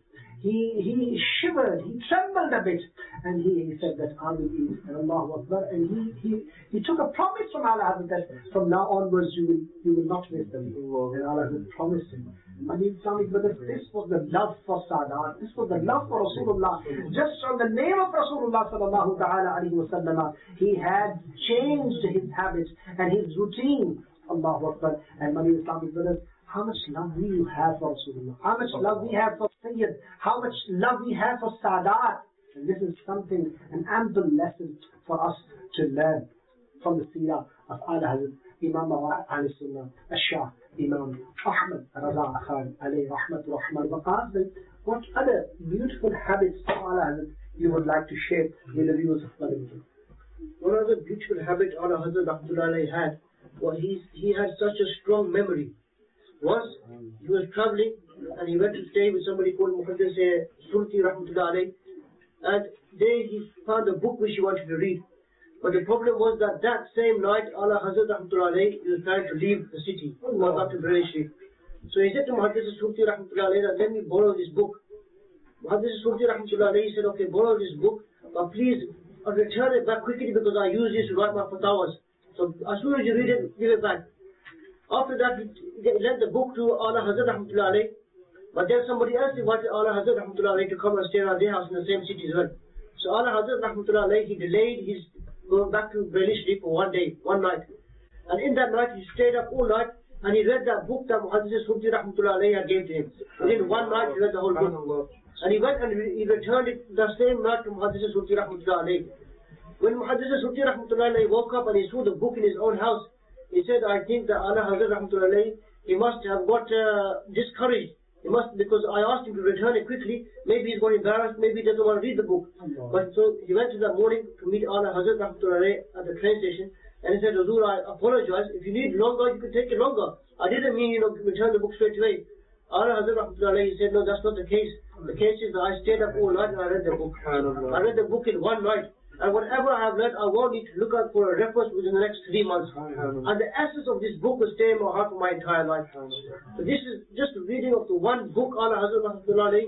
he shivered, he trembled a bit, and he said that I will eat. And Allahu Akbar, and he took a promise from Ala Hazrat that from now onwards you will not miss the meal. And Ala Hazrat promised him. My Islamic brothers, this was the love for Sadat, this was the love for Rasulullah. Just on the name of Rasulullah sallallahu ta'ala alayhi wa sallam, he had changed his habits and his routine. Allahu Akbar. And my Islamic brothers, how much love we have for Rasulullah, how much love we have for Sayyid, how much love we have for Sadat. And this is something, an ample lesson for us to learn from the seerah of Ala Hazrat Imam al-Sunnah al-Shah, Imam Ahmad Raza Khan alayhi rahmatu rahman wa qasdi. What other beautiful habits of Ala Hazrat you would like to share with the viewers of Madani? One of the beautiful habits Ala Hazrat Rahmatullahi had was he had such a strong memory. Once he was traveling and he went to stay with somebody called Muhaddis Sulti Rahmatullahi, and there he found a book which he wanted to read. But the problem was that same night, Ala Hazrat Rahmatullahi, he was trying to leave the city, go back to British. So he said to Muhaddis Sulti Rahmatullahi that let me borrow this book. Muhaddis Sulti Rahmatullahi, he said, okay, borrow this book, but please return it back quickly because I use this to write my fatawas. So as soon as you read it, give it back. After that, he lent the book to Ala Hazrat Rahmatullahi, but then somebody else invited Ala Hazrat Rahmatullahi to come and stay around their house in the same city as well. So Ala Hazrat Rahmatullahi, he delayed his going back to British Street for one night. And in that night, he stayed up all night and he read that book that Muhaddis Sulti Rahmatullahi had gave to him. Within one night, he read the whole book. And he went and he returned it the same night to Muhaddis Sulti Rahmatullahi. When Muhaddis Sulti Rahmatullahi woke up and he saw the book in his own house, he said, I think that Ala Hazrat Rahmatullahi, he must have got discouraged. He must, because I asked him to return it quickly. Maybe he's got embarrassed, maybe he doesn't want to read the book. But so he went in the morning to meet Ala Hazrat Rahmatullahi at the train station, and he said, Hazur, I apologize. If you need longer, you can take it longer. I didn't mean, return the book straight away. Ala Hazrat Rahmatullahi, he said, no, that's not the case. The case is that I stayed up all night and I read the book. I read the book in one night. And whatever I have learned, I won't need to look out for a reference within the next 3 months. And the essence of this book will stay in my heart for my entire life. So this is just a reading of the one book, Ala Hazrat Rahmatullahi.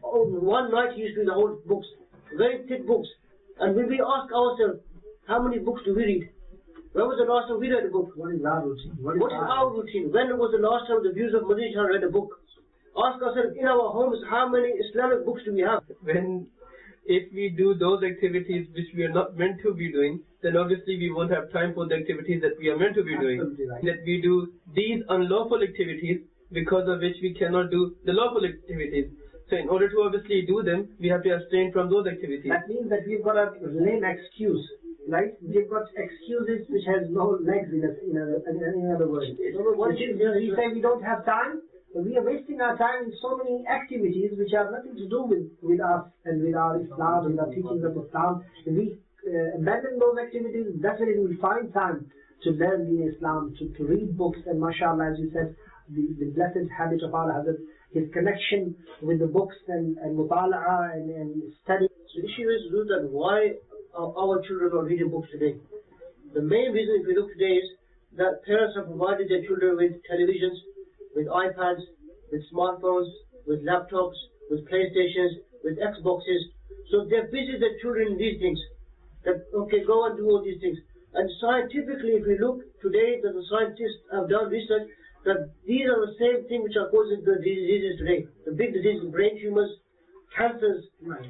One night he used to read the whole books, very thick books. And when we ask ourselves, how many books do we read? When was the last time we read a book? What is our routine? What is our routine? When was the last time the viewers of Madani read a book? Ask ourselves, in our homes, how many Islamic books do we have? If we do those activities which we are not meant to be doing, then obviously we won't have time for the activities that we are meant to be doing. Absolutely right. That we do these unlawful activities because of which we cannot do the lawful activities. So in order to obviously do them, we have to abstain from those activities. That means that we've got a lame excuse, right? We've got excuses which has no legs in other words. What is we say we don't have time, but we are wasting our time in so many activities which have nothing to do with us and with our Islam, with our teachings of Islam. If we abandon those activities, definitely we find time to learn the Islam, to read books, and mashallah, as you said, the blessed habit of Ala Hazrat, his connection with the books and mutala'a and study. So the issue is that why our children are reading books today. The main reason, if we look today, is that parents have provided their children with televisions, with iPads, with smartphones, with laptops, with PlayStations, with Xboxes. So they're busy their children in these things. That, okay, go and do all these things. And scientifically, if we look today, that the scientists have done research, that these are the same things which are causing the diseases today. The big diseases, brain tumors, cancers,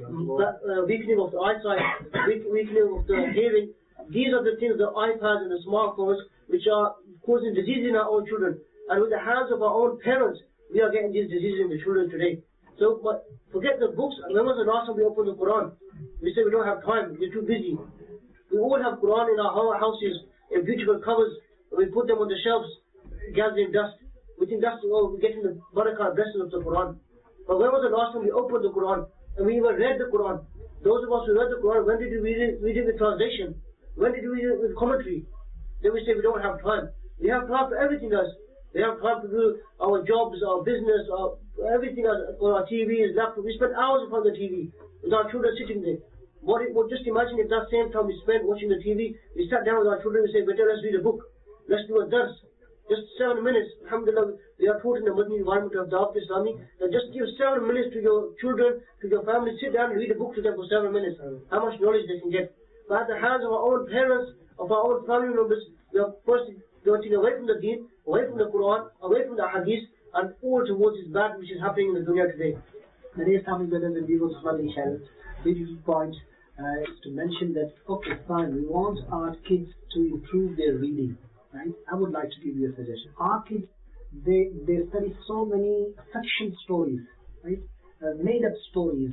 weakening of the eyesight, weakening of the hearing. These are the things, the iPads and the smartphones, which are causing disease in our own children. And with the hands of our own parents, we are getting these diseases in the children today. So, but forget the books. When was the last time we opened the Quran? We say we don't have time, we're too busy. We all have Quran in our houses, in beautiful covers. We put them on the shelves, gathering dust. We think that's, we're getting the barakah blessing of the Quran. But when was the last time we opened the Quran and we even read the Quran? Those of us who read the Quran, when did we read it with translation? When did we read it with commentary? Then we say we don't have time. We have time for everything else. We have time to do our jobs, our business, everything else, for our TVs, laptop. We spend hours in front of the TV with our children sitting there. Just imagine if that same time we spent watching the TV, we sat down with our children and say, better let's read a book. Let's do a dars. Just 7 minutes. Alhamdulillah, we are taught in the Madani environment of Dawat Islami that just give 7 minutes to your children, to your family. Sit down and read a book to them for 7 minutes. How much knowledge they can get. But at the hands of our own parents, of our own family members, we are first getting away from the deen, away from the Quran, away from the hadith, and all towards this bad which is happening in the dunya today. The Islamic brothers and viewers of Madani channel, beautiful point is to mention that, okay, fine, we want our kids to improve their reading. Right? I would like to give you a suggestion. Our kids, they study so many fiction stories, right? Made-up stories,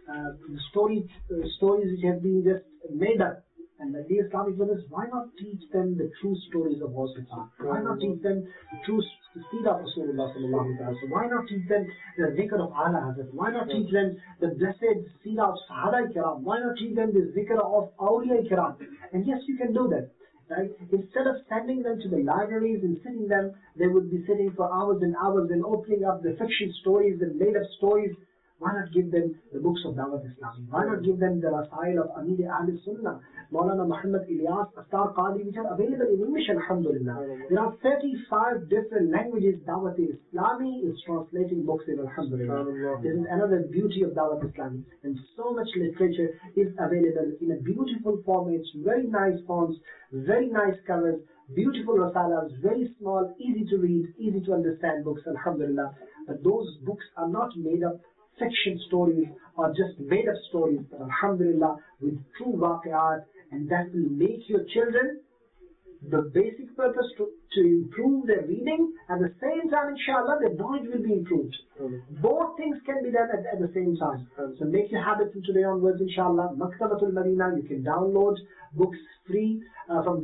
stories which have been just made up. And the Islamic brothers, why not teach them the true stories of Rasulullah? Why not teach them the true seerah of Rasulullah sallallahu alaihi wasallam? Why not teach them the dhikr of Ala Hazrat? Why not teach them the blessed seerah of Sahaba Kiram? Why not teach them the dhikr of Awliya Kiram? And yes, you can do that. Right? Instead of sending them to the libraries and sitting them, they would be sitting for hours and hours and opening up the fiction stories and made-up stories. Why not give them the books of Dawat Islami? Why not give them the Rasail of Amir Ahl Sunnah, Maulana Muhammad Ilyas, Astar Qadi, which are available in English, alhamdulillah. There are 35 different languages Dawat Islami is translating books in, alhamdulillah. This is another beauty of Dawat Islami. And so much literature is available in a beautiful format, very nice fonts, very nice covers, beautiful rasalas, very small, easy to read, easy to understand books, alhamdulillah. But those books are not made up fiction stories or just made up stories, but alhamdulillah, with true waqi'at, and that will make your children the basic purpose to improve their reading. At the same time, inshallah, their knowledge will be improved. Both things can be done at the same time. So make your habit from today onwards, inshallah. Maktabatul Madina, you can download books free from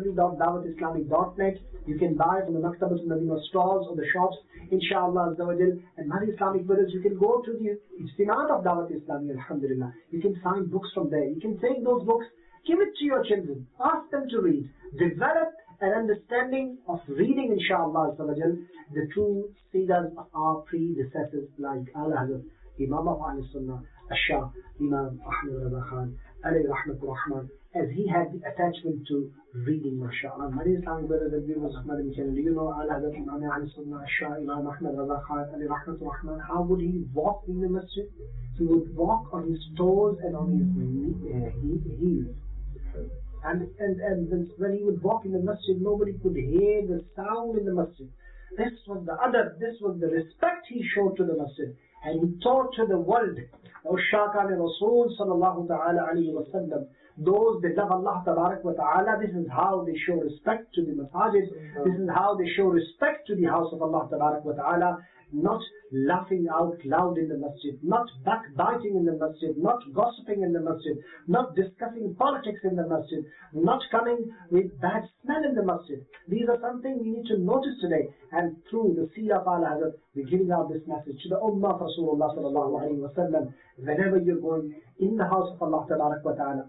www.dawatislami.net. You can buy from the Maktabatul Madina stores or the shops, inshallah, azawajal. And many Islamic brothers, you can go to the Ijtimaat of Dawat Islami, alhamdulillah. You can find books from there. You can take those books, give it to your children, ask them to read, develop an understanding of reading, inshallah, the true seerahs of our predecessors like Ala Hazrat, Imam of Ahl Sunnah, Ashah, Imam Ahmad Raza Khan, alayhi rahmatur rahman, as he had the attachment to reading, mashallah. Many Islamic brothers and viewers of Madani channel, do you know Ala Hazrat, Imam Ahl Sunnah, Ashah, Imam Ahmad Raza Khan, alayhi rahmatur rahman, how would he walk in the masjid? He would walk on his toes and on his heels. And when he would walk in the masjid, nobody could hear the sound in the masjid. This was the respect he showed to the masjid. And he taught to the world. Ushaka li Rasul sallallahu ta'ala alayhi wa sallam. Those that love Allah tabarak wa ta'ala, this is how they show respect to the masajid. This is how they show respect to the house of Allah tabarak wa ta'ala. Not laughing out loud in the masjid, not backbiting in the masjid, not gossiping in the masjid, not discussing politics in the masjid, not coming with bad smell in the masjid. These are something we need to notice today. And through the Seerah of Ala Hazrat, we're giving out this message to the Ummah of Rasulullah sallallahu alayhi wa sallam. Whenever you're going in the house of Allah tabarak wa ta'ala,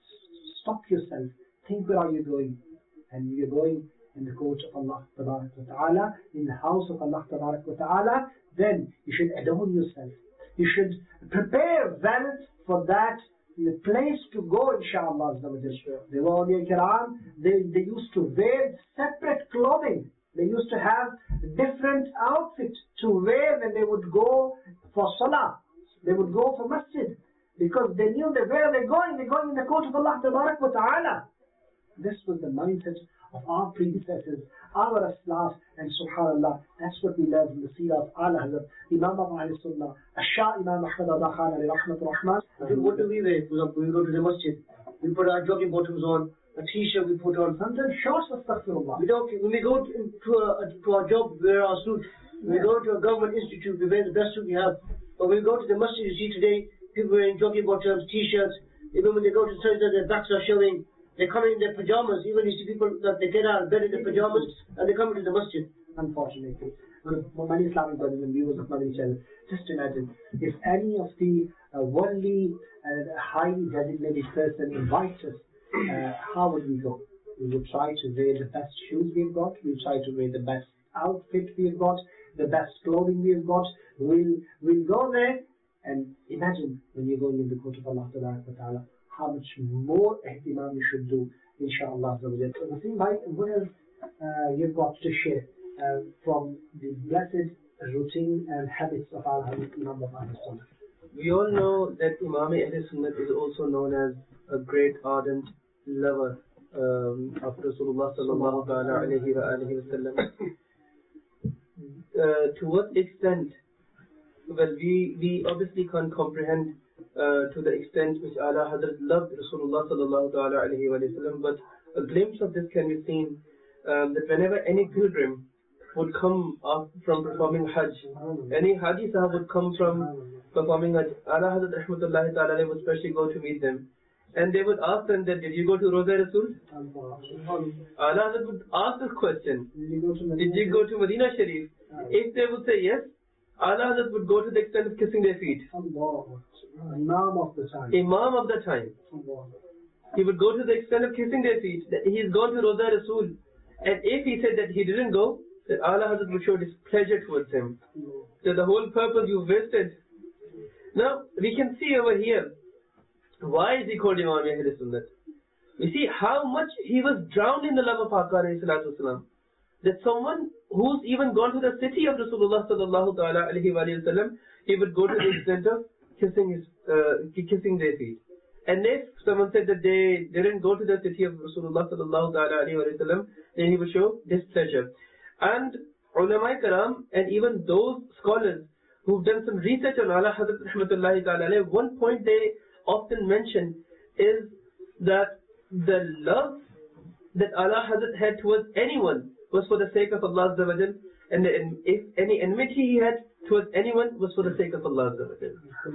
stop yourself, think where are you going, and you're going in the court of Allah tabarak wa ta'ala, in the house of Allah tabarak wa ta'ala, then you should adorn yourself. You should prepare well for that place to go, inshaAllah. The awliya kiram, they used to wear separate clothing. They used to have different outfits to wear when they would go for salah. They would go for masjid. Because they knew that where they're going in the court of Allah tabarak wa ta'ala. This was the mindset of our predecessors, our aslaf, and subhanallah, that's what we learned from the seerah of Ala Hazrat, Imam of Ahl Sunnah, Ash-Shah Imam Ahmad Rida Khan alayhi rahmatur rahman. What do we wear? For example, we go to the masjid, we put our jogging bottoms on, a t-shirt we put on, sometimes shorts, astaghfirullah. When we go to our job, we wear our suit. When we go to a government institute, we wear the best suit we have. But when we go to the masjid, you see today, people wearing jogging bottoms, t-shirts. Even when they go to sajda, their backs are showing. They come in their pajamas. Even you see people that they get out of bed in their pajamas and they come into the masjid. Unfortunately, many Islamic brothers and viewers of Madani channel, just imagine if any of the worldly highly designated person invites us, how would we go? We would try to wear the best shoes we've got. We'll try to wear the best outfit we've got, the best clothing we've got. We'll go there and imagine when you're going in the court of Allah Ta'ala, how much more ihtimam you should do, inshaAllah. So, Naseem bhai, what else you've got to share from the blessed routine and habits of our Imam of Ahl Sunnah? We all know that Imam Ahl Sunnah is also known as a great ardent lover of Rasulullah sallallahu alayhi wa sallam. To what extent? Well, we obviously can't comprehend to the extent which Ala Hazrat loved Rasulullah sallallahu alayhi wa sallam, but a glimpse of this can be seen that whenever any pilgrim would come from performing Hajj, any Haji Sahab would come from performing Hajj, Ala Hazrat rahmatullahi ta'ala would especially go to meet them. And they would ask them that, did you go to Roza Rasul? Ala Hazrat would ask this question, did you go to Medina Sharif? If they would say yes, Ala Hazrat would go to the extent of kissing their feet. Imam of the time. Imam of the time. He would go to the extent of kissing their feet. He's gone to Roza Rasul. And if he said that he didn't go, then Ala Hazrat would show displeasure towards him. So the whole purpose you wasted. Now, we can see over here, why is he called Imam Ahl Sunnah? We see how much he was drowned in the love of Haqq alayhi salatu wasalam. That someone who's even gone to the city of Rasulullah sallallahu alayhi wa sallam, he would go to the extent of kissing their feet. And if someone said that they didn't go to the city of Rasulullah sallallahu alayhi wa sallam, then he would show displeasure. And ulama karam and even those scholars who've done some research on Ala Hazrat rahmatullahi ta'ala, one point they often mention is that the love that Ala Hazrat had towards anyone was for the sake of Allah Azza wa Jal, and if any enmity he had towards anyone was for the sake of Allah Azza wa Jal.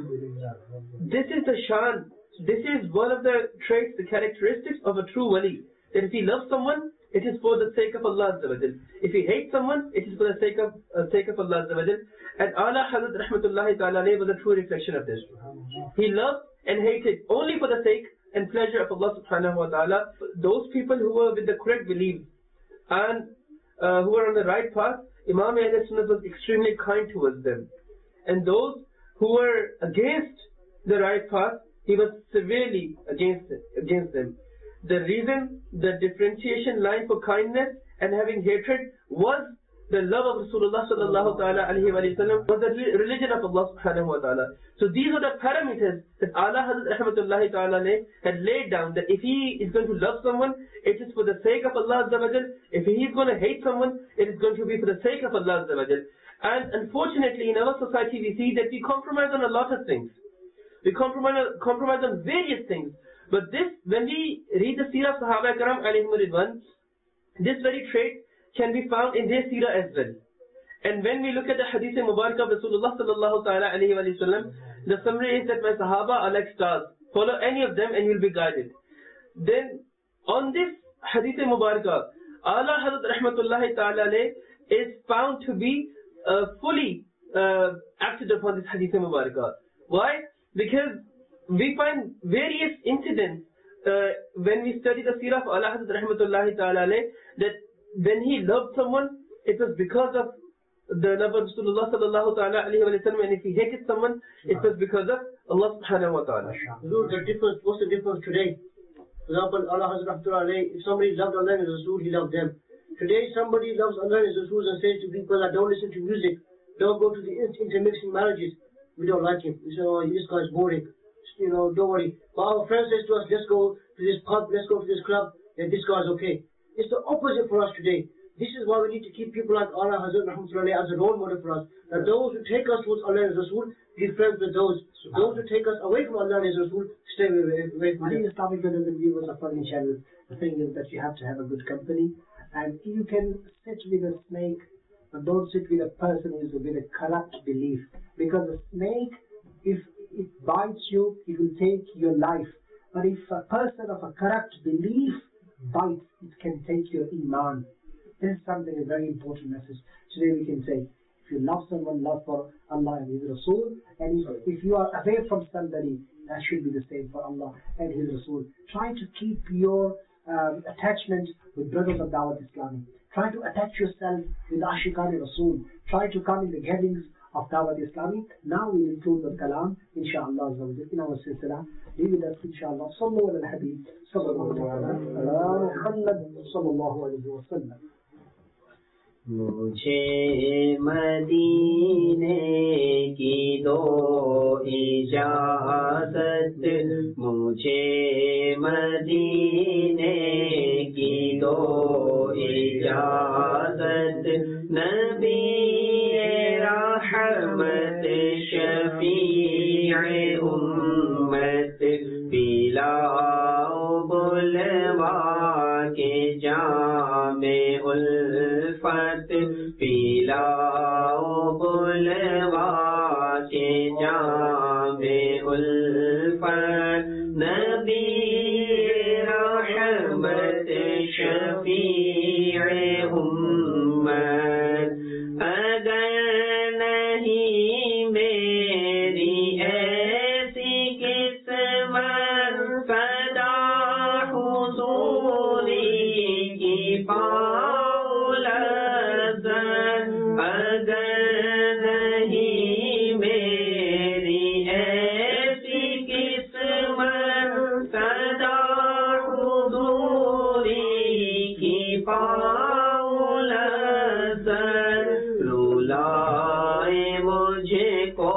This is the shan, this is one of the traits, the characteristics of a true wali, that if he loves someone, it is for the sake of Allah Azza wa Jal. If he hates someone, it is for the sake of Allah Azza wa Jal. And Ala Hazrat rahmatullahi ta'ala was a true reflection of this. He loved and hated only for the sake and pleasure of Allah subhanahu wa ta'ala. Those people who were with the correct belief and who were on the right path, Imam Ahl Sunnah was extremely kind towards them. And those who were against the right path, he was severely against them. The reason, the differentiation line for kindness and having hatred was the love of Rasulullah sallallahu ta'ala alayhi wa sallam was the religion of Allah subhanahu wa ta'ala. So these are the parameters that Allah Hazrat Rahmatullahi ta'ala had laid down, that if he is going to love someone, it is for the sake of Allah Azza wa Jal. If he is going to hate someone, it is going to be for the sake of Allah Azza wa Jal. And unfortunately in our society we see that we compromise on a lot of things. We compromise on various things. But this, when we read the seerah of Sahaba Karam alayhim ridwan, this very trait can be found in their seerah as well. And when we look at the hadith Mubarak of Rasulullah sallallahu ta'ala alayhi wa sallam, the summary is that my Sahaba are like stars. Follow any of them and you will be guided. Then on this hadith Mubarak, Allah Hazrat Rahmatullahi ta'ala is found to be fully acted upon this hadith Mubarak. Why? Because we find various incidents when we study the seerah of Allah Hazrat Rahmatullahi ta'ala that when he loved someone, it was because of the love of Rasulullah sallallahu ta'ala alayhi wa sallam, and if he hated someone, it was because of Allah subhanahu wa ta'ala. What's the difference today? For example, Allah Hazrat Rahmatullahi, if somebody loved Allah and His Rasul, he loved them. Today somebody loves Allah and His Rasul and says to people that don't listen to music, don't go to the intermixing marriages, we don't like him. We say, oh, this guy's boring. Don't worry. But our friend says to us, let's go to this pub, let's go to this club, and this guy's okay. It's the opposite for us today. This is why we need to keep people like Allah Hazrat Rahmatullahi as a role model for us. That those who take us towards Allah and His Rasul, be friends with those. Those who take us away from Allah and His Rasul, stay away from them. I think Islamic brothers and viewers of Funny Channel, the thing is that you have to have a good company. And you can sit with a snake, but don't sit with a person who is with a corrupt belief. Because a snake, if it bites you, it will take your life. But if a person of a corrupt belief bites, it can take your iman. This is something, a very important message. Today we can say, if you love someone, love for Allah and His Rasul. And if you are away from somebody, that should be the same for Allah and His Rasul. Try to keep your attachment with brothers of Dawat Islami. Try to attach yourself with Ashiqan Rasul. Try to come in the gatherings of Dawat Islami. Now we will include the Kalam, inshaAllah, in our silsila. Be with us, inshaAllah. Sallu ala al-Habib, sallallahu ala Muhammad, sallallahu alayhi wa sallam. مجھے مدینے کی دو اجازت مجھے مدینے کی دو اجازت نبی رحمت شفیع امت پلاؤ بلوا کے جام الفت پلاؤ بلوا کے جام الفت نبی رحمت شفیع امت اگر نہیں میری ایسی قسمت فدا حضوری کی پاؤ لذت اگر نہیں میری ایسی قسمت فدا حضوری کی پاؤ لذت رولائے مجھے کو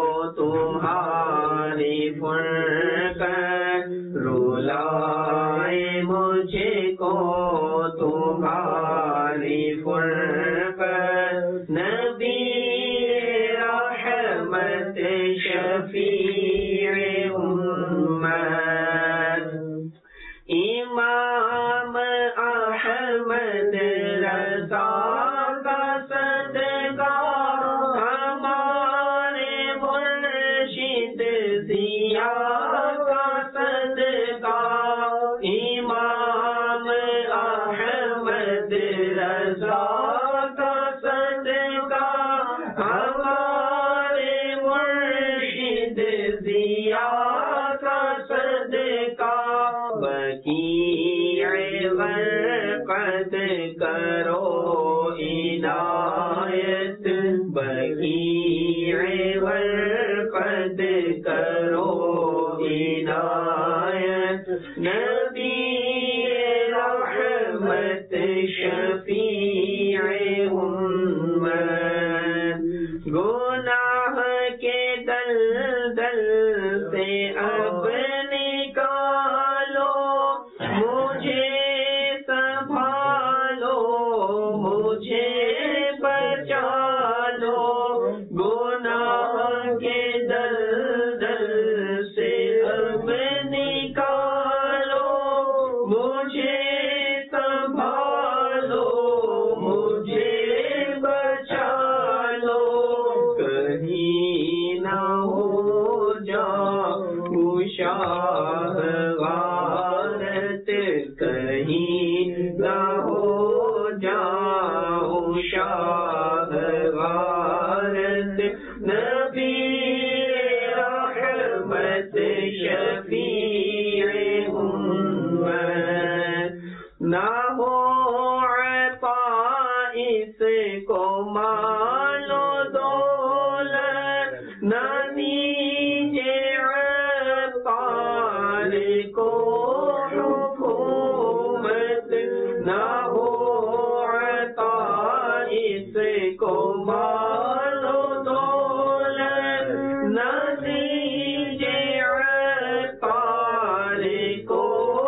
تمہاری فرقت رولائے مجھے کو تمہاری فرقت نبی رحمت شفیع امت امام احمد رضا کا صدقہ ہمارے مرشد ضیا کا صدقہ امام احمد رضا کا صدقہ ہمارے مرشد ضیا کا صدقہ بقیع غرقت کرو عنایت بقیع غرقت کرو عنایت نبی رحمت شفیع کے دلدل سے اب نکالو مجھے سنبھالو مجھے بچا لو گناہ کے دلدل سے اب نکالو مجھے سنبھالو مجھے بچا لو کہیں نہ ہو جاؤں شاہ غارت کہیں نہ ہو جاؤں شاہ غارت نبی رحمت شفیع امت نہ ہو عطا اس کو مال و دولت نہ دیجے عطار کو حکومت نہ ہو عطا اس کو مال و دولت نہ دیجے عطار کو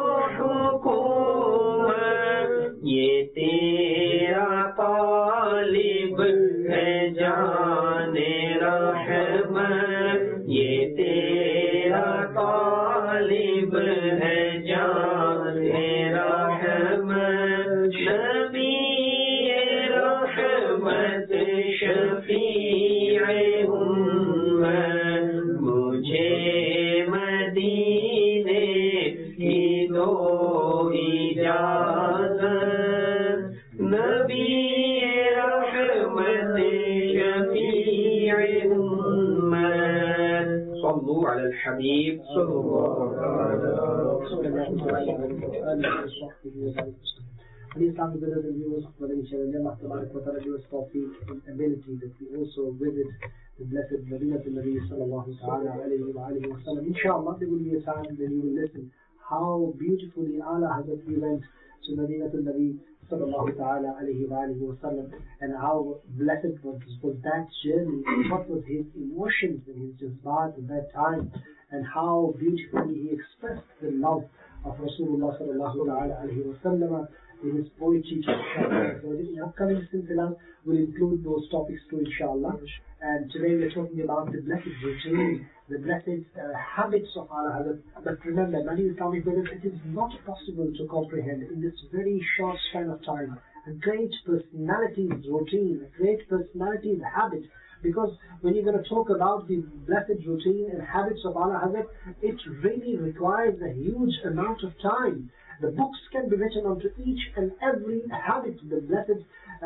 حکومت یہ تیرا طالب ہے جان رحمت یہ تیرا طالب ہے جان رحمت نبی رحمت شفیع امت مجھے مدینے کی دو اجازت نبی رحمت شفیع امت صلو علی الحبیب صلی اللہ Islamic brothers and viewers of Madani Channel, may Allah Tabarak wa Ta'ala give us tawfiq and ability that we also visit the blessed Madinatul Nabi sallallahu ta'ala alayhi wa alihi wa sallam. Inshallah, there will be a time when you will listen how beautifully Allah Hazrat we went to Madinatul Nabi sallallahu ta'ala alayhi wa alihi wa sallam, and how blessed was that journey, and what was his emotions and his jazbat at that time, and how beautifully he expressed the love of Rasulullah sallallahu ta'ala alayhi wa sallam in his poetry. So the upcoming silsila will include those topics too, inshallah. And today we're talking about the blessed routine, the blessed habits of Allah Hazrat. But remember, many Islamic brothers, it is not possible to comprehend in this very short span of time a great personality's routine, a great personality's habit. Because when you're going to talk about the blessed routine and habits of Allah Hazrat, it really requires a huge amount of time. The books can be written onto each and every habit, the blessed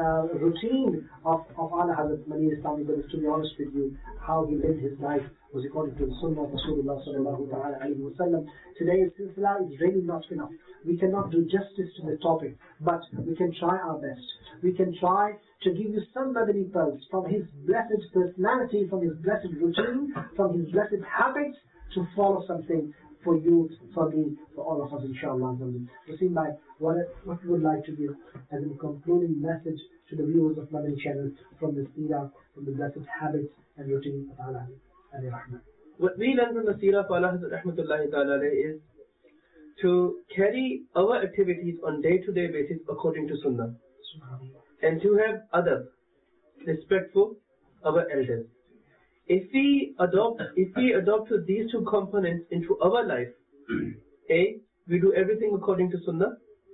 routine of Allah Hazrat. Many Islamic brothers, to be honest with you, how he lived his life was according to the Sunnah of Rasulullah sallallahu ta'ala alayhi wa sallam. Today's silsila is really not enough. We cannot do justice to the topic, but we can try our best. We can try to give you some Madani pearls from his blessed personality, from his blessed routine, from his blessed habits, to follow something for you, for me, for all of us, inshallah. Wasim bhai, what we would like to give as a concluding message to the viewers of Madani Channel from the seerah, from the blessed habits and routine of Allah alayhi rahmah. What we learn from the seerah of Allah rahmatullahi ta'ala is to carry our activities on day-to-day basis according to Sunnah, and to have adab, respectful our elders. If we adopt these two components into our life, A, we do everything according to Sunnah.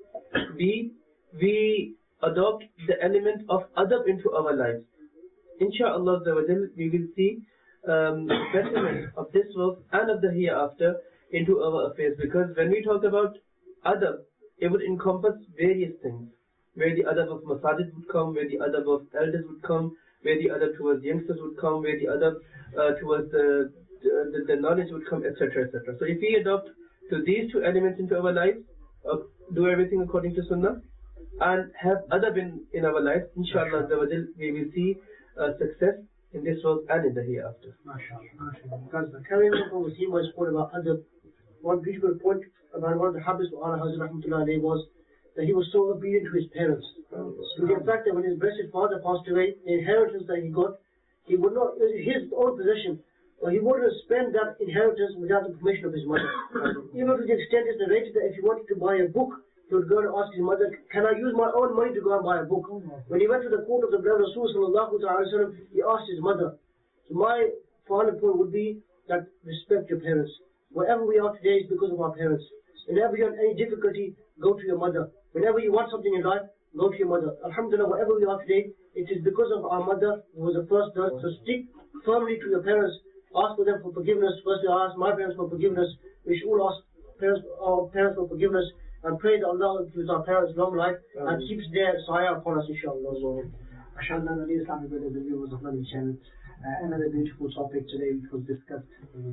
B, we adopt the element of adab into our lives. Inshallah, we will see betterment of this world and of the hereafter into our affairs. Because when we talk about adab, it would encompass various things. Where the adab of masajid would come, where the adab of elders would come, where the adab towards youngsters would come, where the adab towards the knowledge would come, etc., etc. So if we adopt to these two elements into our lives, do everything according to Sunnah, and have adab in our life, inshallah, we will see success in this world and in the hereafter. MashaAllah. Because carrying on what Wasim was spoke about adab, one beautiful point about one of the habits of Allah Hazrat Rahmatullah was that he was so obedient to his parents. To the fact that when his blessed father passed away, the inheritance that he got, he would not, his own possession, he wouldn't spend that inheritance without the permission of his mother. Even to the extent it's narrated that if he wanted to buy a book, he would go and ask his mother, can I use my own money to go and buy a book? When he went to the court of the beloved Rasul sallallahu ta'ala sallam, he asked his mother. So my final point would be that respect your parents. Wherever we are today is because of our parents. Whenever you have any difficulty, go to your mother. Whenever you want something in life, go to your mother. Alhamdulillah, wherever we are today, it is because of our mother who was the first nurse. So stick firmly to your parents. Ask for them for forgiveness. Firstly, I ask my parents for forgiveness. We should all ask our parents for forgiveness and pray that Allah gives our parents long life and keeps their sayah upon us, inshallah. MashaAllah, the Islamic brothers and viewers of Nabi Channel. Another beautiful topic today which was discussed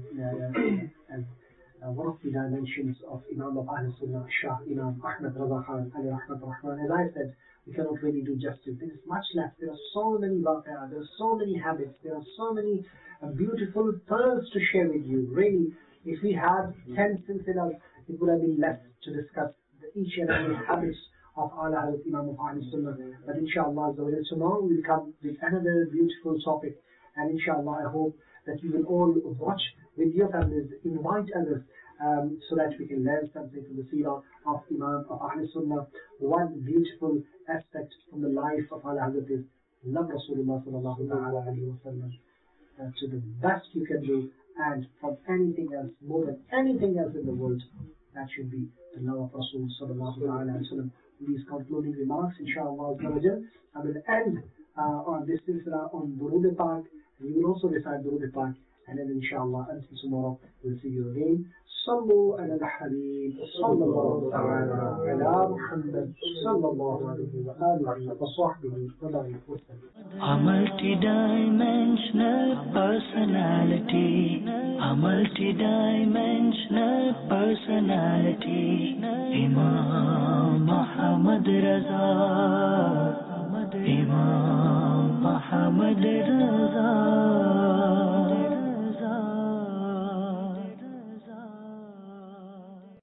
as one of the dimensions of Imam of Ahl Sunnah, Shah Imam Ahmad Raza Khan, Ali Rahmat Rahman. As I said, we cannot really do justice. There is much left. There are so many waqa'ah, there are so many habits, there are so many beautiful pearls to share with you. Really, if we had 10 silsilas, it would have been less to discuss each and every habits of Ala Hazrat Imam of Ahl Sunnah. But inshallah, tomorrow we'll come with another beautiful topic. And inshallah, I hope that you will all watch with your families, invite others, so that we can learn something from the seerah of Imam of Ahl Sunnah. One beautiful aspect from the life of Ala Hazrat is love Rasulullah sallallahu alayhi wa sallam to the best you can do, and from anything else, more than anything else in the world, that should be the love of Rasul sallallahu alayhi wa sallam. These concluding remarks, inshallah, I will end on this silsila on Durud Pak, and you will also recite Durud Pak, and then inshallah until tomorrow we'll see you again. Sallu ala al-Habib sallallahu ta'ala ala Muhammad sallallahu alayhi wa alihi wa sahbihi wa barik wa sallam. A multidimensional personality, a multidimensional personality, Imam Muhammad Raza, Imam